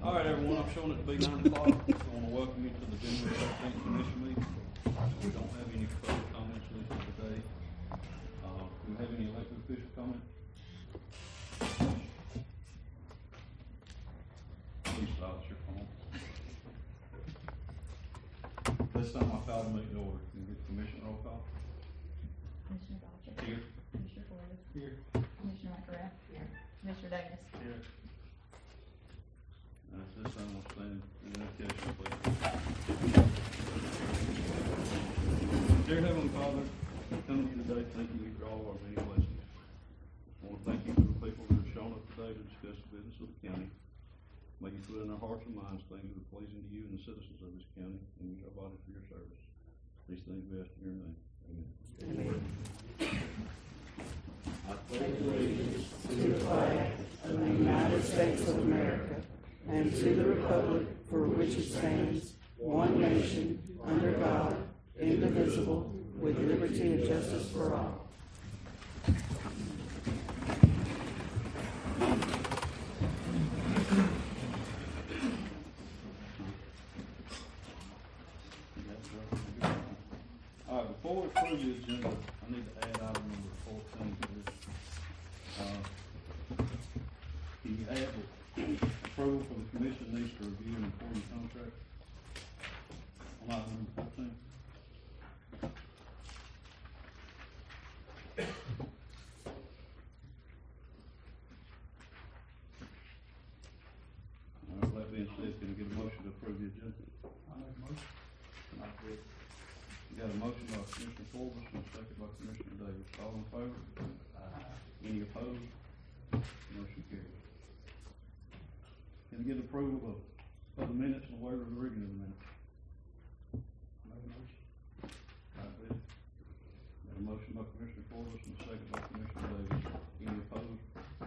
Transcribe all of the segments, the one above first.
All right, everyone, I'm showing it to be 9 o'clock. I want to welcome you to the January 13th commission meeting. We don't have any further comments today. Do we have any elected official comments? Please silence your phone. This time I call the meeting order. Can you get the commission roll call? Commissioner Dodger. Here. Commissioner Flores. Here. Commissioner McGrath. Here. Commissioner Davis. Here. This time we'll stand in invocation, please. Dear Heavenly Father, we come to you today thanking you for all of our many blessings. I want to thank you for the people that have shown up today to discuss the business of the county. May you put in our hearts and minds things that are pleasing to you and the citizens of this county, and use our body for your service. These things we ask in your name. Amen. Amen. I pledge allegiance to the flag of the United States of America and to the republic for which it stands, one nation, under God, indivisible, with liberty and justice for all. All right, before we approve the agenda, I need to add item number 14 to this. Can you add the approval for the commission needs to review an employee contract on item number 14? All right, that being said, can we get a motion to approve the agenda? I make a motion. We got a motion by Commissioner Forbes and a second by Commissioner Davis. All in favor? Any opposed? Motion carries. Can we get approval of the minutes and waiver of the reading of the minutes? I make a motion. All right, Bill. Got a motion by Commissioner Forbes and a second by Commissioner Davis. Any opposed?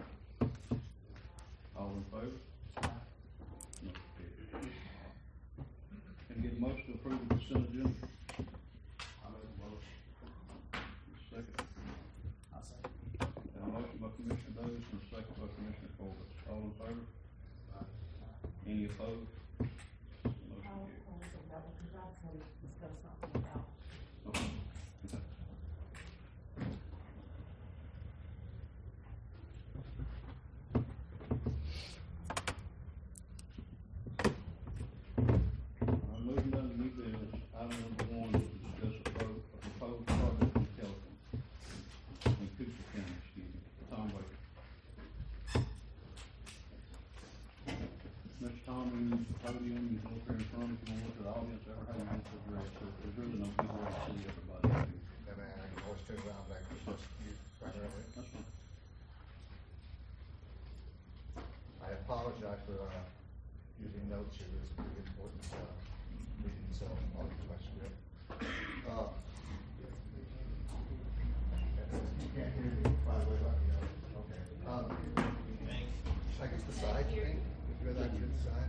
All in favor? Motion carries. Can we get a motion to approve the consent agenda? I make a motion. Second. I second. Got a motion by Commissioner Davis and a second by Commissioner Forbes. All in favor? Any opposed? Motion carries. Okay. Moving down to new business, item number 1 is to discuss a proposed project in Telecom, in Cooper County, Tom Baker. Mr. Tom, you use the podium, you can look here in front, if you want to look at the audience, or how you want to address it. There's really no good way to see everybody. And I can always turn around back to you primarily. That's fine. I apologize for using notes here. It's a pretty important meeting, so I'll do my script. You can't hear me, by the way, let me know. Okay. Should I get to the side? If you're not to the side.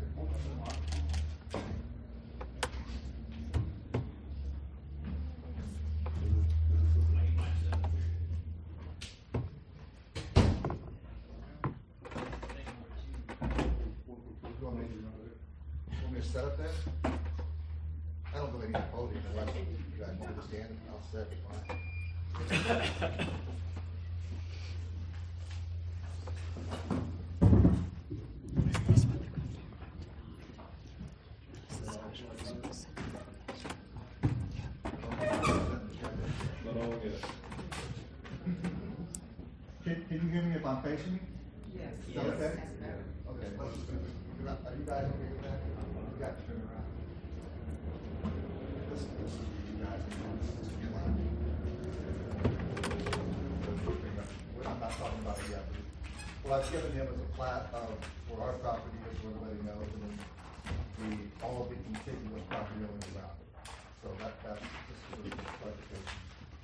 Want me to set up there? I don't really need a podium unless you guys want to stand. I'll set it fine. But all good. Can you hear me if I'm facing you? Yes. Is that okay? Okay, let's just, are you guys okay with that? You got to turn around. This is you guys, this is your line. I'm not talking about it yet. Well, I've given him as a plat of where our property is, so everybody knows, and then all of the contiguous property owners around it. So that's just a little clarification.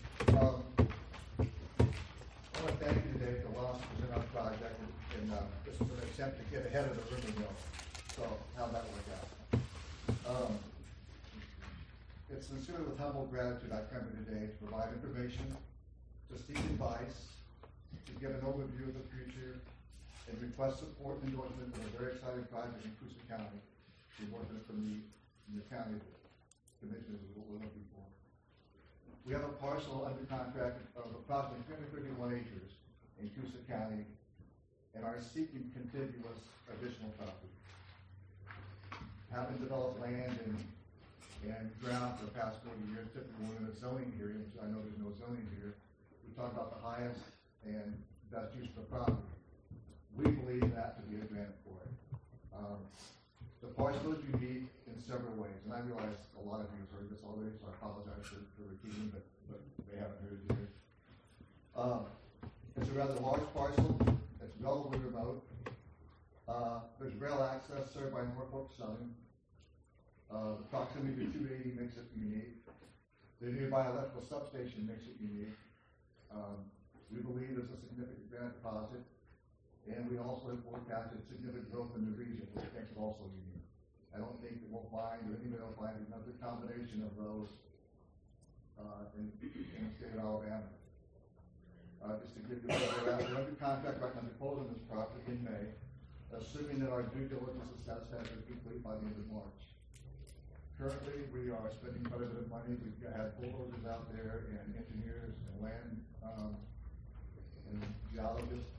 I want to thank you today for allowing us to present our project, and this was an attempt to get ahead of the rumor mill. So how'd that work out? It's sincerely with humble gratitude I come here today to provide information, to seek advice, to give an overview of the future, and request support and endorsement for a very exciting project in Coosa County. The endorsement from the county commissioners is what we're looking for. We have a parcel under contract of approximately 331 acres in Coosa County and are seeking contiguous additional property. Having developed land and ground for the past 40 years, typically we're in a zoning hearing, which I know there's no zoning here. We talk about the highest and best use of the property. We believe that to be a grant for it. The parcel is unique in several ways, and I realize a lot of you have heard this already, so I apologize for repeating, but they haven't heard it yet. It's a rather large parcel. It's relatively remote. There's rail access served by Norfolk Southern. The proximity to 280 makes it unique. The nearby electrical substation makes it unique. We believe there's a significant grant deposit, and we also have forecasted significant growth in the region, which makes it also unique. I don't think that we'll find, or anybody will find, another combination of those in the state of Alabama. Just to give you a little bit, we're under contract right now to close on this property in May, assuming that our due diligence is satisfactory complete by the end of March. Currently, we are spending quite a bit of money. We've had bulldozers out there and engineers and land and geologists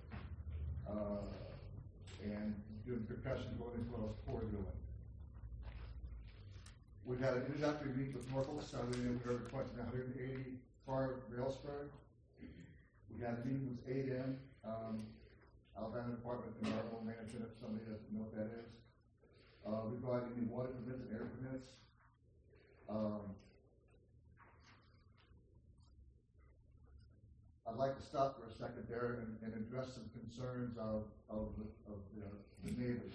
and doing percussion going as well as core drilling. We've had an introductory meeting with Norfolk Southern, and we are requesting 180 car rail spur. We had a meeting with ADM, Alabama Department of Environmental Management, if somebody doesn't know what that is. We brought in water permits and air permits. I'd like to stop for a second there and address some concerns of the neighbors.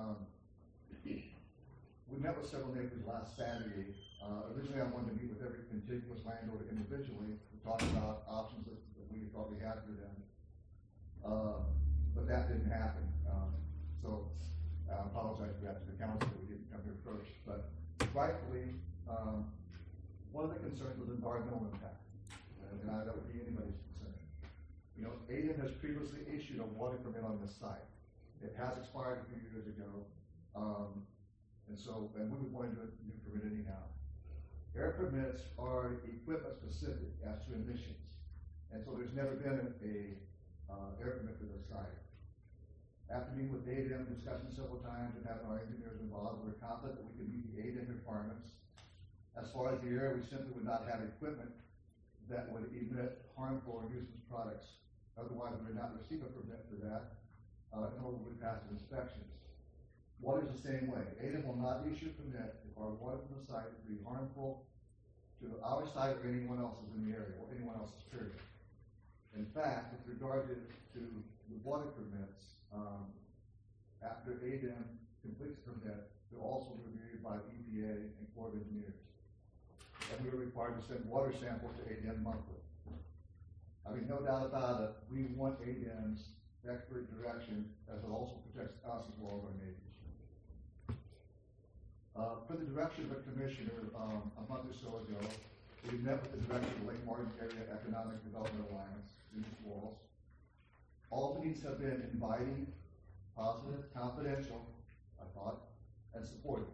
We met with several neighbors last Saturday. Originally, I wanted to meet with every contiguous landowner individually to talk about options that we thought we had for them. But that didn't happen. So I apologize for that to the council that we didn't come here first. But rightfully, one of the concerns was environmental impact. And that would be anybody's concern. You know, ADM has previously issued a water permit on this site. It has expired a few years ago. And we would want to do a new permit anyhow. Air permits are equipment specific as to emissions. And so there's never been an air permit for this site. After meeting with ADM, discussing several times and having our engineers involved, we're confident that we can meet the ADM requirements. As far as the air, we simply would not have equipment that would emit harmful or nuisance products. Otherwise, we would not receive a permit for that, nor would we pass the inspections. Water is the same way. ADM will not issue a permit if our water from the site would be harmful to our site or anyone else's in the area, or anyone else's period. In fact, with regard to the water permits, after ADM completes the permit, they're also reviewed by EPA and Corps of Engineers. And we are required to send water samples to ADM monthly. I mean, no doubt about it, we want ADM's expert direction as it also protects us as well as our neighbors. For the direction of the commissioner, a month or so ago, we met with the director of the Lake Martin Area Economic Development Alliance, Denise Walls. All meetings have been inviting, positive, confidential, I thought, and supportive.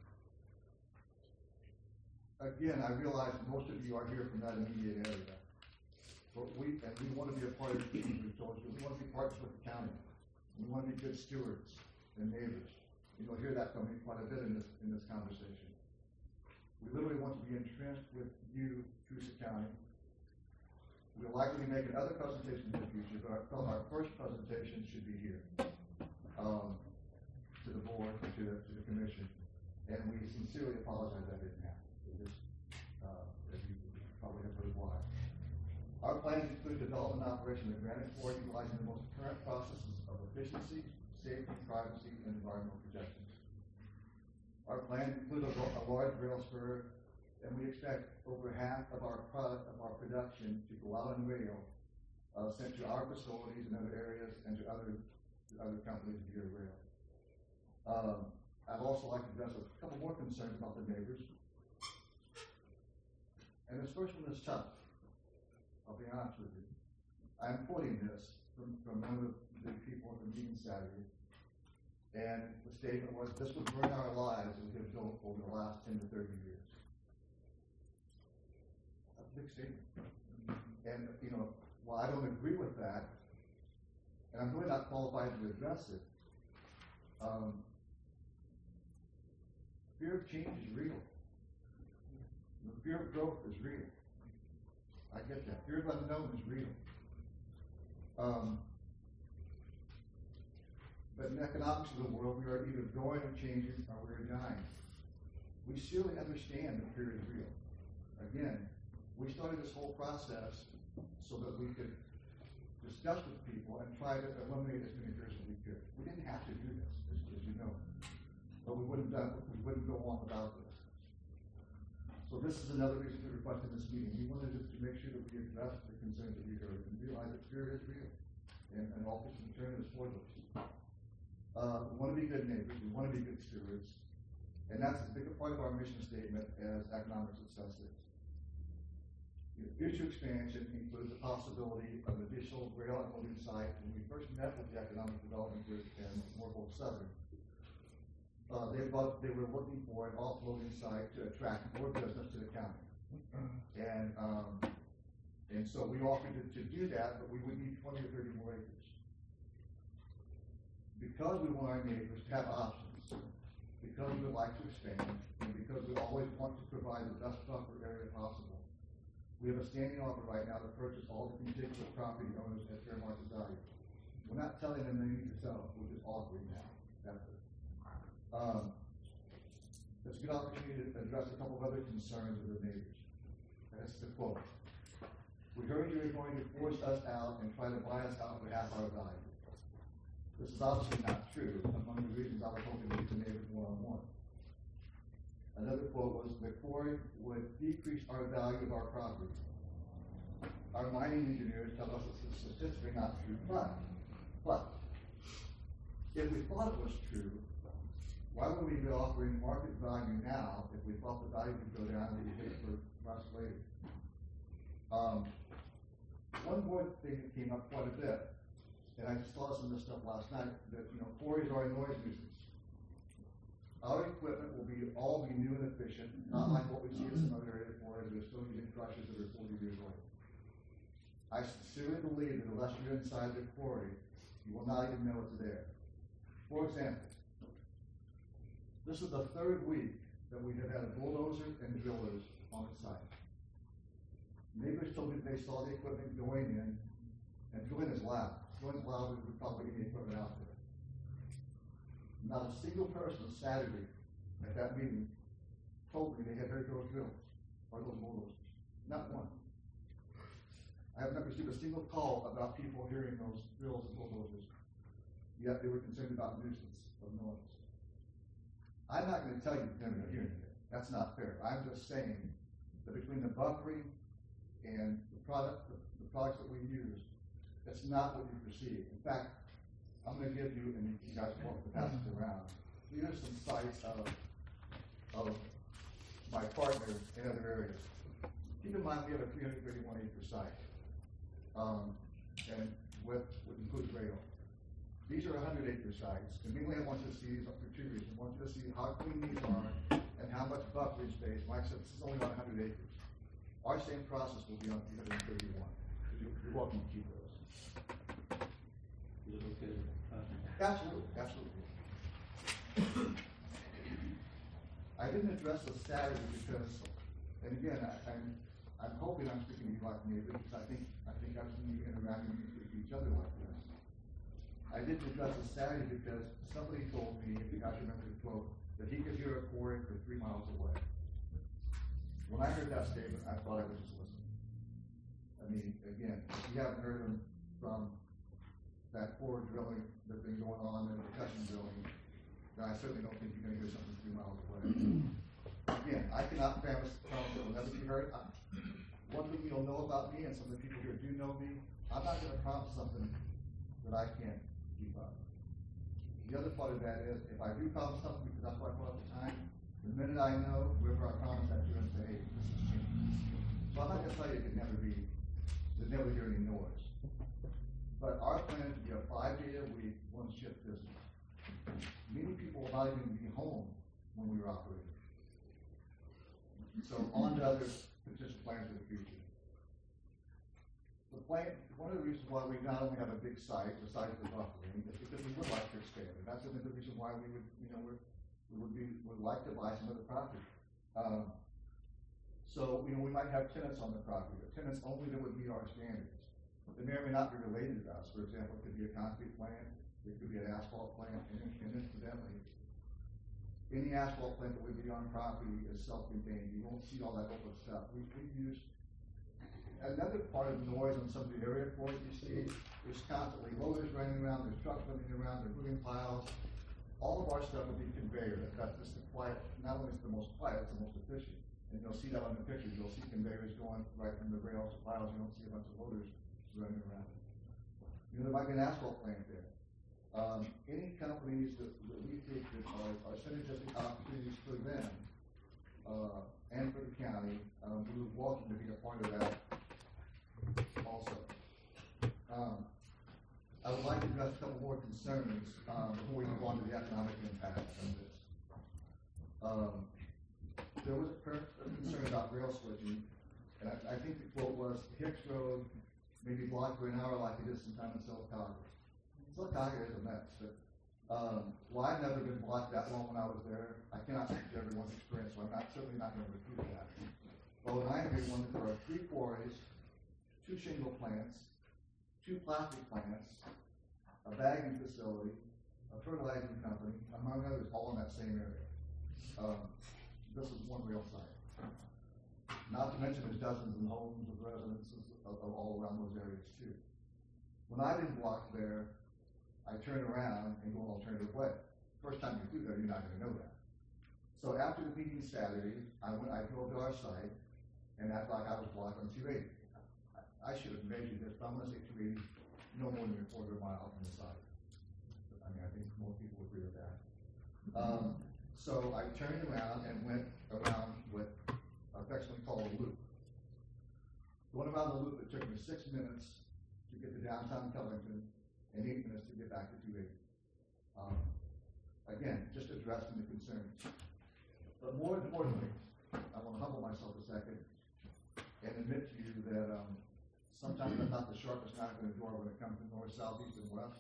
Again, I realize most of you are here from that immediate area. But we want to be a part of the team, we've told you. We want to be partners with the county. We want to be good stewards and neighbors. You'll hear that from me quite a bit in this conversation. We literally want to be entrenched with you, Coosa County. We'll likely be making other presentations in the future, but I felt our first presentation should be here to the board, to the commission, and we sincerely apologize that didn't happen. As you probably have heard why. Our plans include development and operation of granite quarry utilizing the most current processes of efficiency, safety, privacy, and environmental projections. Our plans include a large rail spur, and we expect over half of our production to go out on rail, sent to our facilities and other areas and to other companies via rail. I'd also like to address a couple more concerns about the neighbors. And this first one is tough. I'll be honest with you. I'm quoting this from one of people at the meeting Saturday. And the statement was, this would ruin our lives if we had built over the last 10 to 30 years. That's a big statement. And, you know, while I don't agree with that, and I'm really not qualified to address it, fear of change is real. The fear of growth is real. I get that. Fear of unknown is real. But in the economics of the world, we are either growing or changing, or we're dying. We surely understand that fear is real. Again, we started this whole process so that we could discuss with people and try to eliminate as many fears as we could. We didn't have to do this, as you know, but we wouldn't go on without this. So this is another reason to request in this meeting. We wanted to make sure that we address the concerns that we heard and realize that fear is real, and all this concern is for those. We want to be good neighbors. We want to be good stewards, and that's a bigger part of our mission statement as economic success is. Future expansion includes the possibility of additional rail and loading sites. When we first met with the Economic Development Group in Norfolk Southern, they were looking for an offloading site to attract more business to the county. And so we offered to do that, but we would need 20 or 30 more acres. Because we want our neighbors to have options, because we would like to expand, and because we always want to provide the best buffer area possible, we have a standing offer right now to purchase all the contiguous property owners at fair market value. We're not telling them they need to sell, we're just offering now. That's it. It's a good opportunity to address a couple of other concerns of the neighbors. That's the quote. We heard you were going to force us out and try to buy us out for half our value. This is obviously not true, among the reasons I was hoping to meet the neighbors one-on-one. Another quote was, the quarry would decrease our value of our property. Our mining engineers tell us that the statistics are not true, but if we thought it was true, why would we be offering market value now if we thought the value would go down and we pay for less later? One more thing that came up quite a bit, and I just saw some of this stuff last night, that, you know, quarries are a noise nuisance. Our equipment will all be new and efficient, not like what we see in some other areas where they're still using crushers that are 40 years old. I sincerely believe that unless you're inside the quarry, you will not even know it's there. For example, this is the third week that we have had a bulldozer and drillers on the site. Neighbors told me they saw the equipment going in, and drilling is loud. Drilling's louder than probably any equipment out there. Not a single person Saturday at that meeting told me they had heard those drills or those bulldozers. Not one. I have not received a single call about people hearing those drills and bulldozers, yet they were concerned about nuisance of noise. I'm not going to tell you you're never going to hear anything. That's not fair. I'm just saying that between the buffering and the products that we use, it's not what you perceive. In fact, I'm going to give you, and you guys want to pass it around, these are some sites of my partner in other areas. Keep in mind we have a 331 acre site, and with includes rail. These are 100 acre sites, and mainly I want you to see these for two reasons. I want you to see how clean these are and how much buffering space. Like I said, this is only about 100 acres. Our same process will be on 331. You're welcome to keep those. Is it okay? Absolutely, absolutely. I didn't address this Saturday because, and again, I'm hoping I'm speaking to you like me, because I think I've seen you interacting with each other like this. I didn't address this Saturday because somebody told me, if you guys remember the quote, that he could hear a quarry for 3 miles away. When I heard that statement, I thought I was just listening. I mean, again, if you haven't heard them from that core drilling that's been going on and percussion drilling, then I certainly don't think you're going to hear something 3 miles away. Again, I cannot promise that will never be heard. One thing you'll know about me, and some of the people here do know me, I'm not going to promise something that I can't keep up. The other part of that is, if I do promise something, because that's what I thought at the time, the minute I know, whoever I promise that to, and say, hey, this has changed. So I'm not going to tell you it could never hear any noise. But our plan is to be a 5-day-a-week, one-shift business. Many people will not even be home when we were operating. So on to other potential plans for the future. The plan, one of the reasons why we not only have a big site, the size of the offering, is because we would like to expand. And that's another reason why we would, would like to buy some of the property. So, we might have tenants on the property, but tenants only that would meet our standards. They may or may not be related to us. For example, it could be a concrete plant, it could be an asphalt plant, and incidentally, any asphalt plant that would be on property is self-contained. You won't see all that open stuff. We use another part of the noise on some of the area for it. You see, there's constantly loaders running around, there's trucks running around, there's moving piles. All of our stuff will be conveyor. That's just the quiet. Not only is it the most quiet, it's the most efficient. And you'll see that on the pictures. You'll see conveyors going right from the rails to piles. You don't see a bunch of loaders running around. There might be an asphalt plant there. Any companies that we think that are synergistic opportunities for them and for the county, we would welcome to be a part of that also. I would like to address a couple more concerns before we move on to the economic impact of this. There was a concern about rail switching, and I think the quote was, Hicks Road may be blocked for an hour like it is sometimes in Sylacauga. Sylacauga is a mess, but well, I've never been blocked that long when I was there. I cannot speak to everyone's experience, so I'm certainly not going to repeat that. But when I heard one that there are 3 quarries, 2 shingle plants, 2 plastic plants, a bagging facility, a fertilizing company, among others, all in that same area. This is one real site. Not to mention there's dozens of homes of residences of all around those areas too. When I've been blocked there, I turn around and go an alternative way. First time you do that, you're not going to know that. So after the meeting Saturday, I drove to our site and acted like I was blocked on 280. I should have measured this, but I'm going to say 280, no more than a quarter mile from the site. I mean, I think most people would agree with that. So I turned around and went around what I affectionately call a loop. Going around the loop, it took me 6 minutes to get to downtown Covington and 8 minutes to get back to 280. Again, just addressing the concerns. But more importantly, I want to humble myself a second and admit to you that sometimes I'm not the sharpest knife in the drawer when it comes to north, south, east, and west.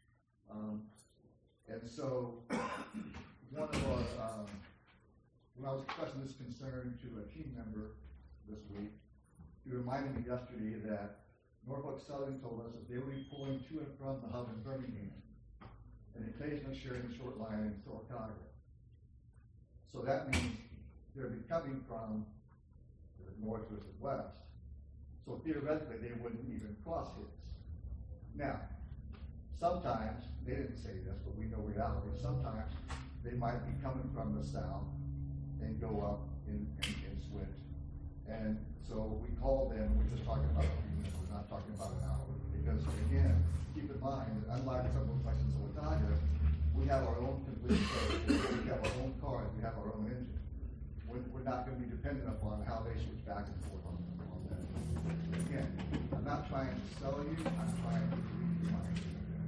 And so, one of our, when I was expressing this concern to a team member this week, he reminded me yesterday that Norfolk Southern told us that they would be pulling to and from the hub in Birmingham and occasionally sharing the short line in Sylacauga. So that means they'll be coming from the north versus west. So theoretically, they wouldn't even cross his. Now, sometimes, they didn't say this, but we know reality, sometimes they might be coming from the south and go up and switch. And so we called them, we're just talking about a few minutes, we're not talking about an hour. Because again, keep in mind, that unlike some of the places in Sylacauga, we have our own complete code, we have our own cars, we have our own engine. We're not going to be dependent upon how they switch back and forth on that. Again, I'm not trying to sell you, I'm trying to read your mind.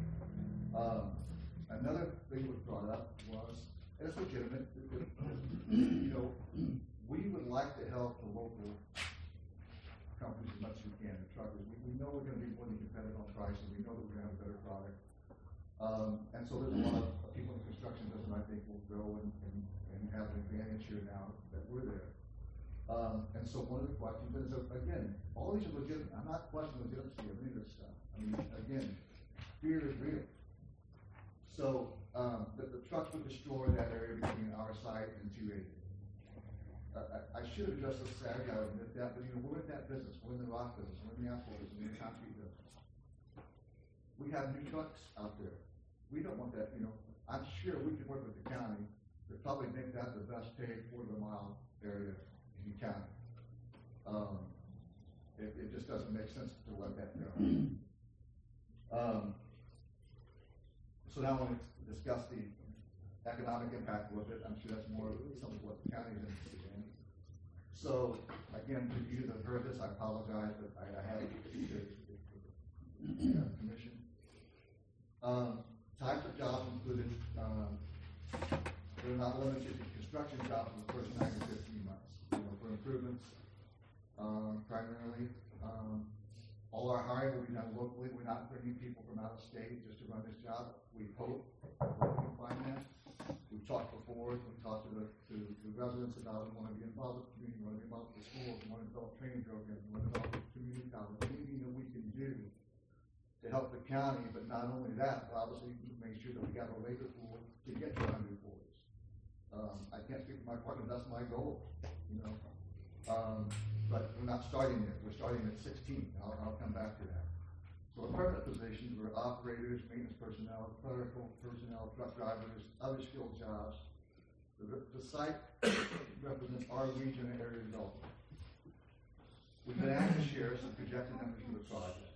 Another thing was brought up was, and it's legitimate, we would like to help the local companies as much as we can, the truckers. We know we're going to be more than competitive on prices, we know that we're going to have a better product. And so there's a lot of people in the construction business I think will grow and have an advantage here now that we're there. And so one of the questions is, again, all these are legitimate. I'm not questioning the legitimacy of any of this stuff. I mean, again, fear is real. So the trucks would destroy that area between our site and 280. I should have addressed this Saturday, I would admit that, but we're in that business. We're in the rock business, we're in the asphalt business, we're in the concrete business. We have new trucks out there. We don't want that, I'm sure we could work with the county to probably make that the best paid quarter-mile area in the county. It just doesn't make sense to let that go. So now I want to discuss the economic impact a little bit. I'm sure that's more some of what the county is interested in. So again, to you that heard this, I apologize, but I had to commission. Types of jobs included, they're not limited to construction jobs for the first 9 to 15 months. For improvements, primarily. All our hiring will be done locally. We're not bringing people from out of state just to run this job. We hope that we can find that. We've talked before. We've talked to the residents about we want to be involved with the community, we want to be involved with the schools, we want to develop training programs, we want to develop community college, anything that we can do to help the county. But not only that, but obviously make sure that we have a labor pool to get to 100 employees. I can't speak for my partner. That's my goal. But we're not starting there. We're starting at 16. I'll come back to that. So our permanent positions were operators, maintenance personnel, clerical personnel, truck drivers, other skilled jobs. The site represents our region and area development. We've been asked to share some projected numbers for the project.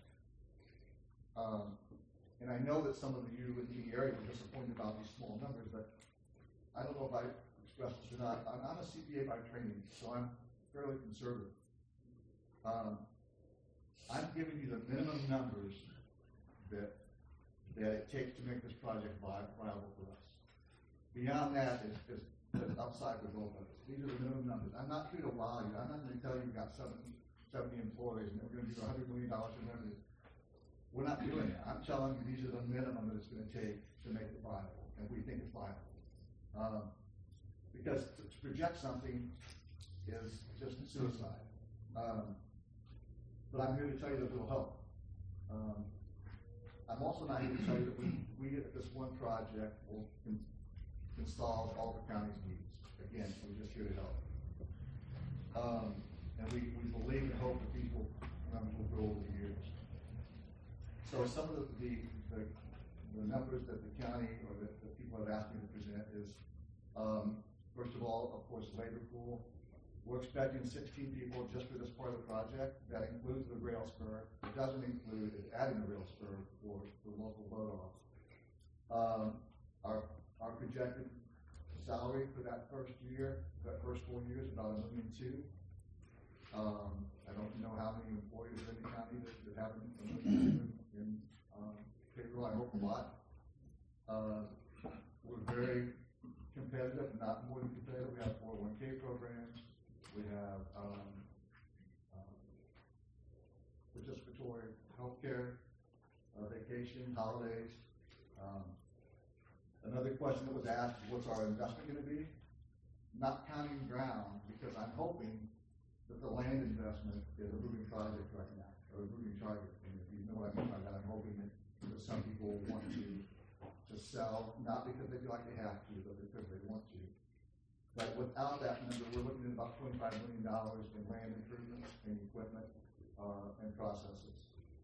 And I know that some of you in the area were disappointed about these small numbers, but I don't know if I expressed this or not. I'm a CPA by training, so I'm fairly conservative. I'm giving you the minimum numbers that it takes to make this project viable for us. Beyond that is upside for both of us. These are the minimum numbers. I'm not here to wow you. I'm not going to tell you we've got 70 employees and we're going to do $100 million in revenue. We're not doing that. I'm telling you these are the minimum that it's going to take to make it viable, and we think it's viable. Because to project something is just suicide. But I'm here to tell you that it will help. I'm also not here to tell you that we at this one project can solve all the county's needs. Again, we're just here to help. And we believe and hope that these numbers will grow over the years. So some of the numbers that the county or that the people have asked me to present is, first of all, of course, labor pool. We're expecting 16 people just for this part of the project. That includes the rail spur. It doesn't include adding the rail spur for local vote off. Our projected salary for that first year, that first 4 years, about $1.2 million. I don't know how many employees in the county that have $1.2 million in payroll. I hope a lot. We're very competitive, not more than competitive. We have 401k programs. We have participatory health care, vacation, holidays. Another question that was asked is what's our investment going to be? Not counting ground, because I'm hoping that the land investment is a moving project right now, or a moving target. And if you know what I mean by that, I'm hoping that some people want to sell, not because they feel like they have to, but because they want to. But without that number, we're looking at about $25 million in land improvements and equipment and processes.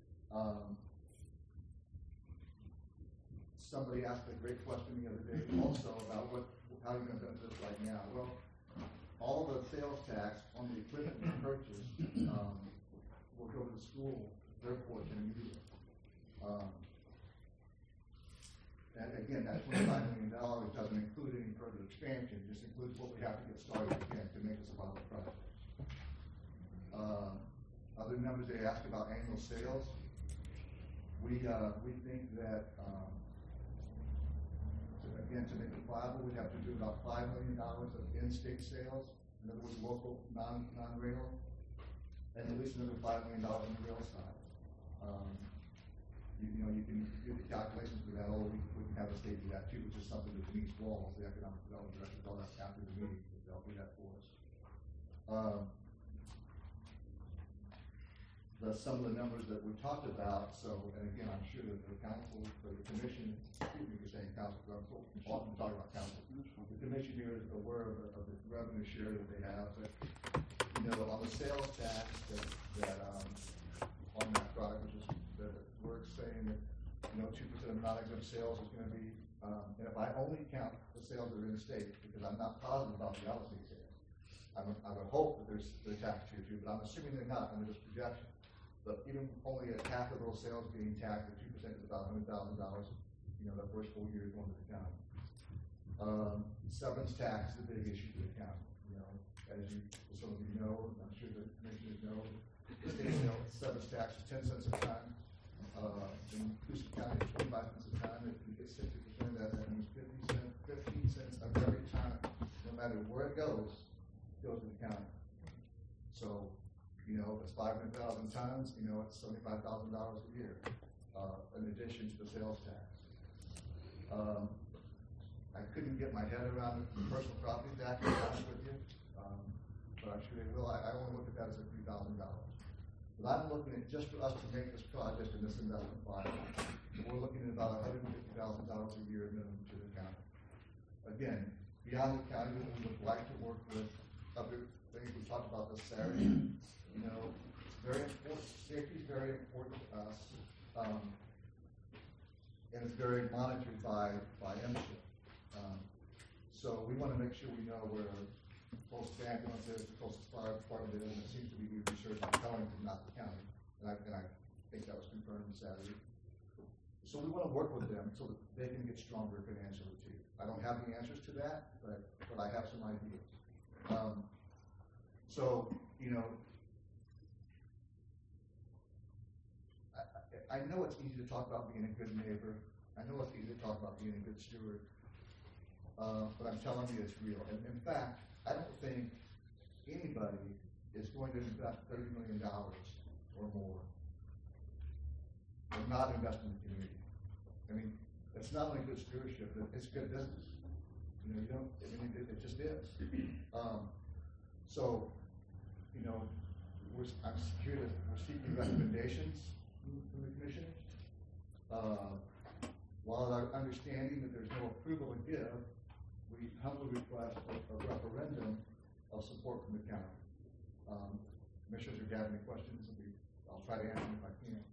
Somebody asked a great question the other day also about how you're going to benefit this right now. Well, all the sales tax on the equipment we purchase will go to the school, their portion immediately. And again, that $25 million doesn't include any further expansion, just includes what we have to get started again to make this a viable project. Other numbers they asked about annual sales. We think that, again, to make it viable, we'd have to do about $5 million of in-state sales, in other words, local, non-rail, and at least another $5 million on the rail side. You can do the calculations for that, or we can have the state do that too, which is something that Denise Walls, the economic development director, told us after the meeting, that they'll do that for us. Some of the numbers that we talked about, and again, I'm sure that the council, or the commission, excuse me for saying council, but I'm so often talking about council. The commission here is aware of the revenue share that they have, but, on the sales tax that on that product, which is we're saying that 2% of non-exempt sales is going to be, and if I only count the sales that are in state, because I'm not positive about the out-of-state sales, I would hope that there's taxed here too, but I'm assuming they're not under this projection. But even only a half of those sales being taxed at 2% is about $100,000. The first 4 years going to the county. Severance tax is a big issue for the county. As some of you know, I'm sure the commissioners know, the state severance tax is 10 cents a ton. in Coosa County, 25 cents a ton. If you get 60% of that, that means 15 cents of every ton, no matter where it goes to the county. So, you know, if it's 500,000 tons, you know, it's $75,000 a year, in addition to the sales tax. I couldn't get my head around the personal property tax, to be honest with you, but I'm sure they will. I only look at that as a $3,000. But I'm looking at, just for us to make this project in this investment fund, we're looking at about $150,000 a year minimum to the county. Again, beyond the county, we would like to work with other things. We talked about this Saturday. You know, it's very important. Safety is very important to us, and it's very monitored by MSHA. So we want to make sure we know where the closest ambulance is, the closest fire department is, and it seems to be researched by Pellington, not the county. And I think that was confirmed Saturday. So we want to work with them so that they can get stronger financially too. I don't have the answers to that, but I have some ideas. So, you know, I know it's easy to talk about being a good neighbor. I know it's easy to talk about being a good steward. But I'm telling you it's real. And in fact, I don't think anybody is going to invest $30 million or more and not invest in the community. I mean, it's not only good stewardship, it's good business. You know, you don't, I mean, it just is. So, you know, we're seeking recommendations from the commissioners. While our understanding that there's no approval to give, we humbly request a referendum of support from the county. Commissioners, if you have any questions, I'll try to answer them if I can.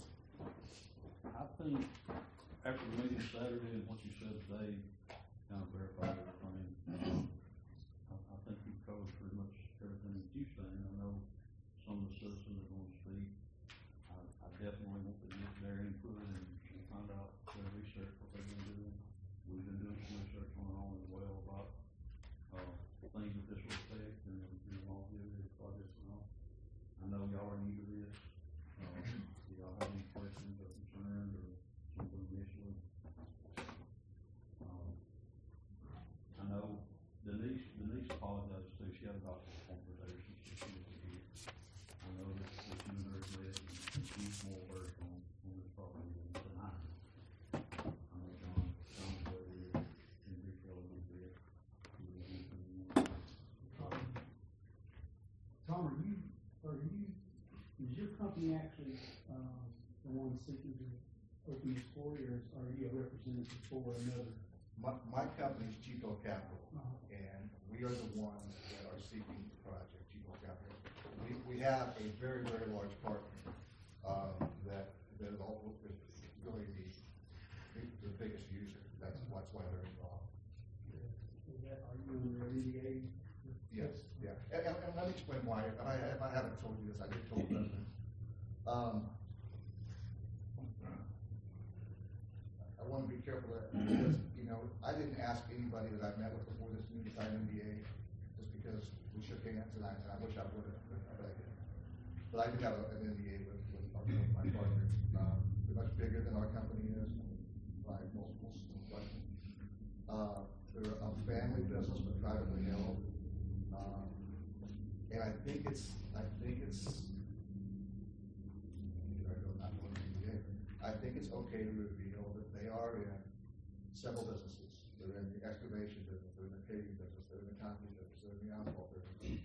I think after the meeting Saturday and what you said today, kind of verified everything. I think you've covered pretty much everything that you've saying. I know some of the citizens are going to speak. I definitely want to get their input and find out their research, what they've been doing. We've been doing some research on our own as well about things that this will affect and longevity of projects and all. I know y'all are new to this. Do y'all have any questions or concerns or something initially? I know Denise apologized too. She had a doctor's appointment there. She was here. I know that you and her met and she's more work on this property than I. I know John's over here in detail a little bit. Tom, is your company actually, the one seeking to open this for you, or are you a representative for another? My company is Chico Capital, and we are the ones that are seeking the project, Chico Capital. We have a very, very large partner that is really the biggest user. That's why they're involved. Are you under NDA? Yes, yeah. And let me explain why. If I haven't told you this, I did tell the president. I want to be careful that, because, you know, I didn't ask anybody that I met with before this meeting to sign an NDA just because we shook hands, and I wish I would have, but I didn't. But I do have an NDA with my partners. They're much bigger than our company is by multiples. They're a family business, but privately held. And I think it's okay to reveal that they are in several businesses. They're in the excavation business, they're in the paving business, they're in the concrete business, they're in the asphalt business.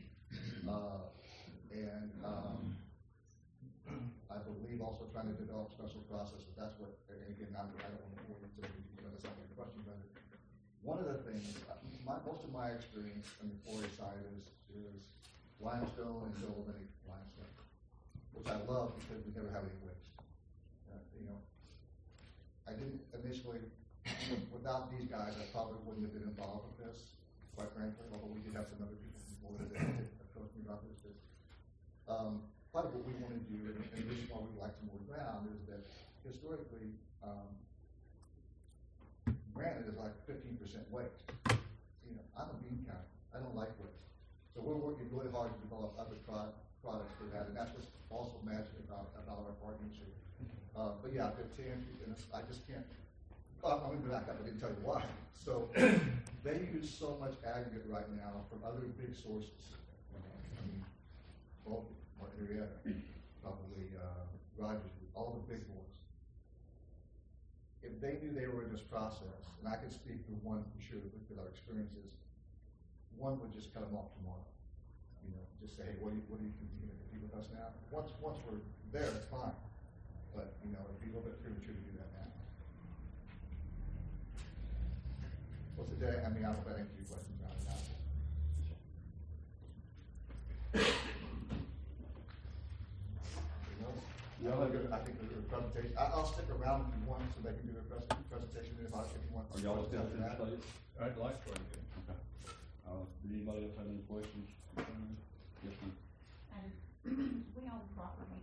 I believe also trying to develop special processes. That's what, and again, I don't want to bore you to that's not my question, but one of the things, most of my experience on the quarry side is limestone and dolomitic limestone, which I love because we never have any waste. You know, I didn't initially, without these guys, I probably wouldn't have been involved with this, quite frankly, although we did have some other people before that approached me about this. Part of what we want to do, and the reason why we like to move around, is that historically, granted, is like 15% waste. You know, I'm a bean counter. I don't like waste. So we're working really hard to develop other products for that, and that's what's also magic about our partnership. But yeah, to answer, and I just can't, I'm gonna back up, I didn't tell you why. So, they use so much aggregate right now from other big sources. I mean, well, Henrietta, probably, Rogers, all the big boys. If they knew they were in this process, and I can speak for one for sure with our experiences, one would just cut them off tomorrow. You know, just say, hey, what do you think you're gonna compete with us now? Once we're there, it's fine. But, you know, it'd be a little bit premature to do that now. What's the day? I mean, I hope that answers your question, John. No, I think the presentation, I'll stick around if you want, so they can do their presentation if you want. Are y'all still in that? state? I'd like to. Okay. Did anybody else have any questions? Yes, ma'am. And we own property,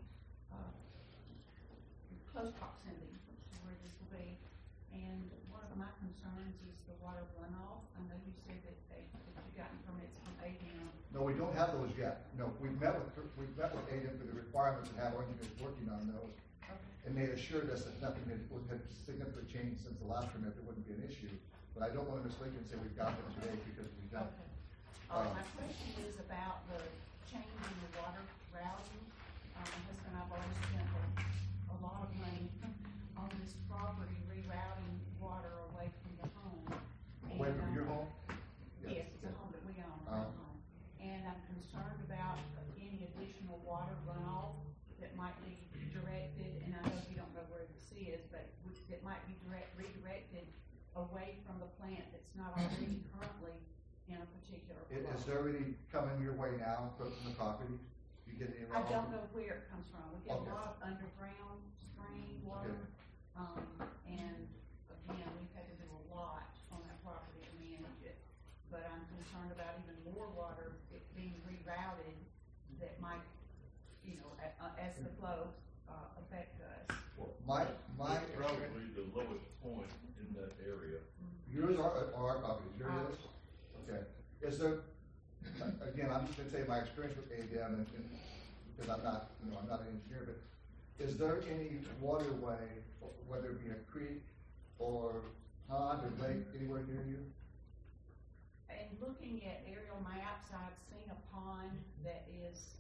in close proximity to where this will be. And one of my concerns is the water runoff. I know you said that you've gotten permits from ADM. No, we don't have those yet. No, we've met with ADM for the requirements and have our engineers working on those. Okay. And they assured us that nothing had significantly changed since the last permit, there wouldn't be an issue. But I don't want to mislead you and say we've got them today because we don't. Okay. My question is about the change in the water routing. My husband and I have already spent a lot of money on this property, rerouting water away from the home. Away from your home? Yes, it's a home that we own, our home. And I'm concerned about any additional water runoff that might be directed, and I know you don't know where this is, but that might be redirected away from the plant that's not already currently in a particular Is flow. there already coming your way now from the property? You get any? I don't know where it comes from. We get Okay. a lot of underground spring water. And again, we've had to do a lot on that property to manage it. But I'm concerned about even more water being rerouted that might, you know, as the flow affect us. Well, my It's probably the lowest point in that area. yours are our properties. Yours is? Okay. Is there? Again, I'm just going to tell you my experience with ADM, and because I'm not an engineer, but is there any waterway, whether it be a creek or pond or lake, anywhere near you? And looking at aerial maps, I've seen a pond that is,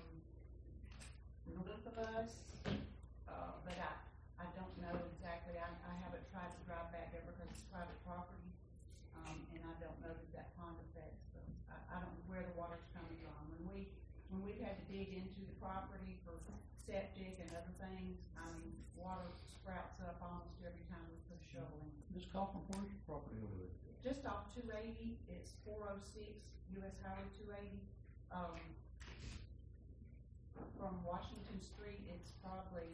north of us, but I don't know exactly. I haven't tried to drive back there because it's private property, and I don't know that pond affects them. I don't know where the water's coming from. When we've had to dig into the property for septic and other things, water sprouts up almost every time we put a shovel in. Ms. Kaufman, where's your property over there? Just off 280, it's 406 US Highway 280. From Washington Street, it's probably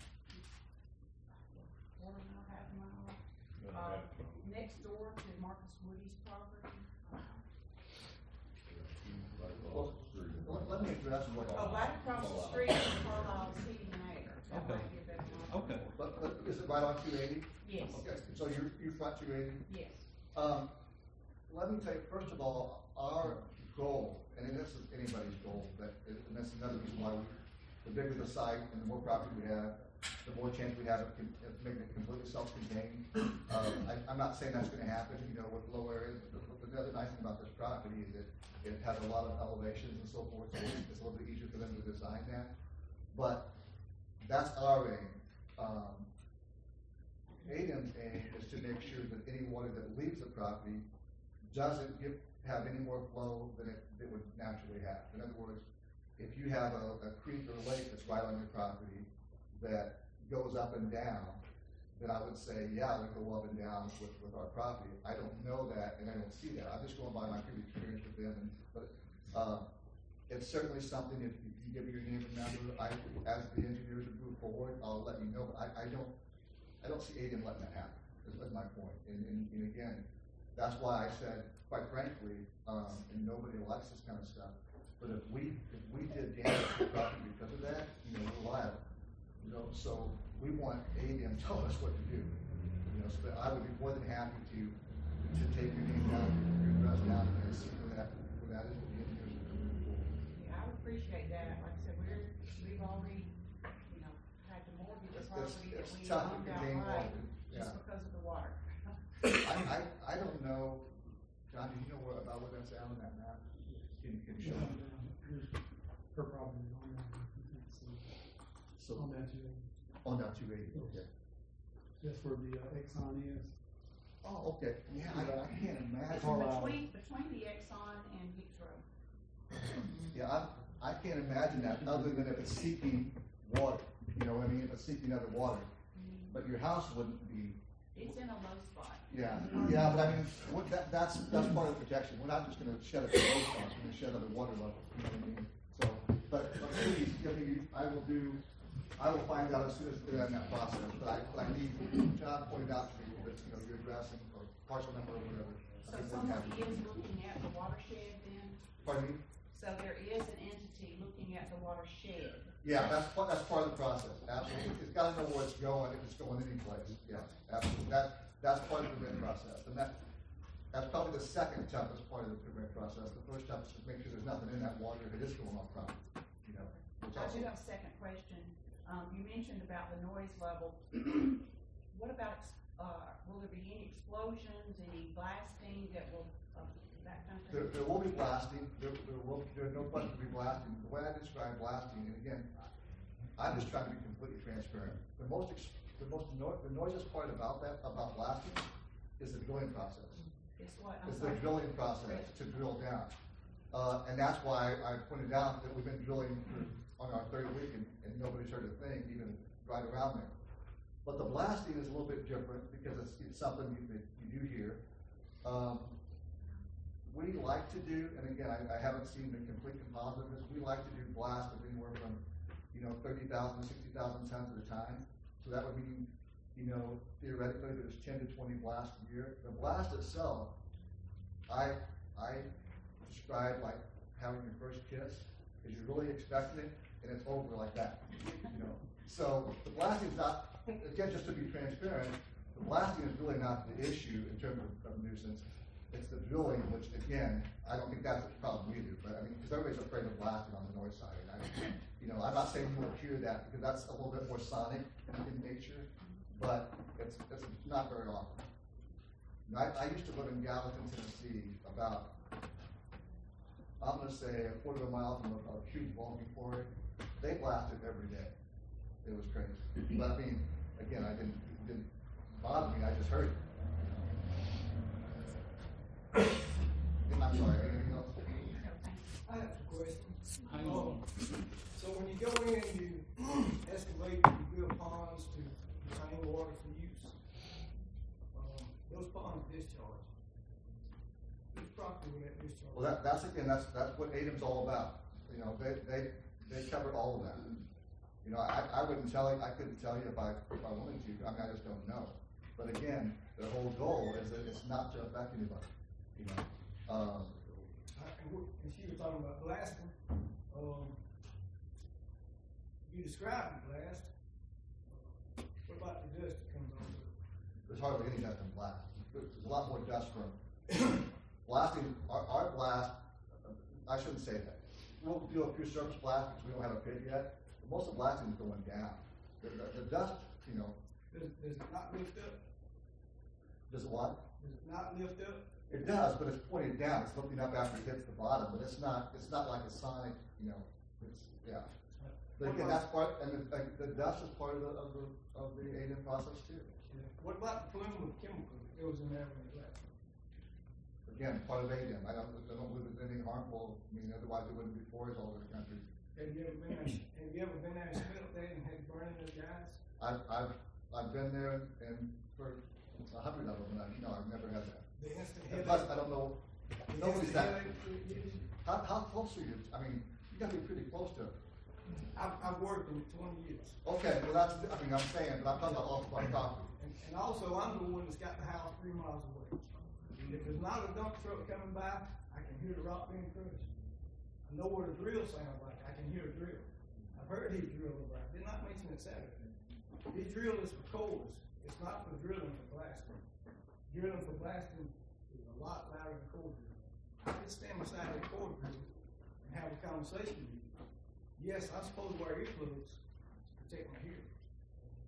quarter mile, half a mile. Next door to Marcus Woody's property. Well, let me address what. Right across the street from Carlisle's Heating and Air. That Okay. might be a better one. Okay. But is it right on 280? Yes, Okay, so you front 280? yes. Let me tell you, first of all, our goal, and this is anybody's goal, and that's another reason why the bigger the site and the more property we have, the more chance we have of making it completely self-contained. I'm not saying that's going to happen, with low areas. But the other nice thing about this property is that it has a lot of elevations and so forth, so it's a little bit easier for them to design that. But that's our aim. ADM's aim is to make sure that any water that leaves the property doesn't have any more flow than it would naturally have. In other words, if you have a creek or a lake that's right on your property that goes up and down, then I would say, yeah, we go up and down with our property. I don't know that, and I don't see that. I'm just going by my previous experience with them. But it's certainly something, if you give me your name and number, as the engineers move forward, I'll let you know. But I don't see ADM letting that happen. That's my point. And again, that's why I said, quite frankly, and nobody likes this kind of stuff, but if we did damage to the property because of that, we're liable. So we want ADM telling us what to do. So that I would be more than happy to take your name down, your address down, and see where that is with the engineers are moving forward. Yeah, I would appreciate that. Like I said, we've already, had to mortgage this property that it's we tough to owned contain outright water, yeah. just because of the water. I don't know, John, do you know about where that's at on that map? Can you show me? There's her property is on that, you can't see. So, On that too. on down 280, okay. That's where the Exxon is. Oh, okay, yeah, I can't It's imagine. Carlisle. between the Exxon and Hicks Road. Yeah, I can't imagine that, other than if it's seeking water, you know what I mean, if it's seeking other water. But your house wouldn't be, It's in a low spot. yeah, but I mean, that's part of the protection, we're not just gonna shed it to low spots, we're gonna shed other water level, you know what I mean? So, but please, I will find out as soon as they're in that process, but I need, John pointed out to me that, you know, you're addressing, or parcel number or whatever. So someone is looking at the watershed then? Pardon me? So there is an entity looking at the watershed. Yeah, that's part of the process, absolutely. It's gotta know where it's going, if it's going any place, yeah, absolutely. That's part of the permit process, and that's probably the second toughest part of the permit process. The first toughest is make sure there's nothing in that water if it is going off property, you know. which I also- do have a second question. You mentioned about the noise level. What about, will there be any explosions, any blasting that will, that kind of thing? There will be blasting, there's no question to be blasting. The way I describe blasting, and again, I'm just trying to be completely transparent. The noisiest part about blasting is the drilling process. It's what, I'm It's the sorry. drilling process to drill down. And that's why I pointed out that we've been drilling on our third week and nobody's heard a thing, even right around there. But the blasting is a little bit different because it's something you do here. We like to do, and again, I haven't seen the complete composite of this, we like to do blasts of anywhere from, 30,000 to 60,000 tons at a time. So that would mean, theoretically, there's 10 to 20 blasts a year. The blast itself, I describe like having your first kiss, because you're really expecting it, and it's over like that, So the blasting is not, again, just to be transparent, the blasting is really not the issue in terms of nuisance. It's the drilling, which again, I don't think that's a problem either, but I mean, because everybody's afraid of blasting on the north side. And I'm not saying you won't hear that, because that's a little bit more sonic in nature, but it's not very often. I used to live in Gallatin, Tennessee, about, I'm going to say a quarter of a mile from a huge logging quarry. They blasted every day. It was crazy. But I mean, again, it didn't bother me, I just heard it. I'm sorry, anything else? I have a question. Hang on. So when you go in and you excavate, you build ponds to contain water for use, those ponds discharge. Whose property will that discharge? Well, that's what ADEM's all about. They cover all of that. I wouldn't tell you, I couldn't tell you if I wanted to. I mean, I just don't know. But again, the whole goal is that it's not to affect anybody. And she was talking about blasting. You described the blast. What about the dust that comes off of it? There's hardly any dust in blast. There's a lot more dust from blasting. Our blast, I shouldn't say that. We'll do a pure surface blast because we don't have a pit yet. But most of the blasting is going down. The dust, Does it not lift up? does what? Does it not lift up? It does, but it's pointed down. It's looking up after it hits the bottom, but it's not like a sonic, yeah. But again, that's part, and the dust is part of the ADEM process too. Yeah. What about the plume of chemical that goes in there when it blasts? Again, part of ADEM. I don't believe there's anything harmful. I mean, otherwise it wouldn't be forests all over the country. Have you ever been there and smelled that and had to burn in those guys? I've been there and for 100 of them, and I've never had that. The instant And headache. plus, I don't know. The Nobody's instant that. headache it gives you. How close are you? I mean, you got to be pretty close to it. I've worked in it 20 years. Okay, well I'm saying, but I'm talking about off my property. And also, I'm the one that's got the house 3 miles away. If there's not a dump truck coming by, I can hear the rock being crushed. I know what a drill sounds like. I can hear a drill. I've heard he drilled over. I did not mention it Saturday. His drill is for cores. It's not for drilling for blasting. Drilling for blasting is a lot louder than core drilling. I can stand beside a core drill and have a conversation with you. Yes, I'm supposed to wear earplugs to protect my hearing.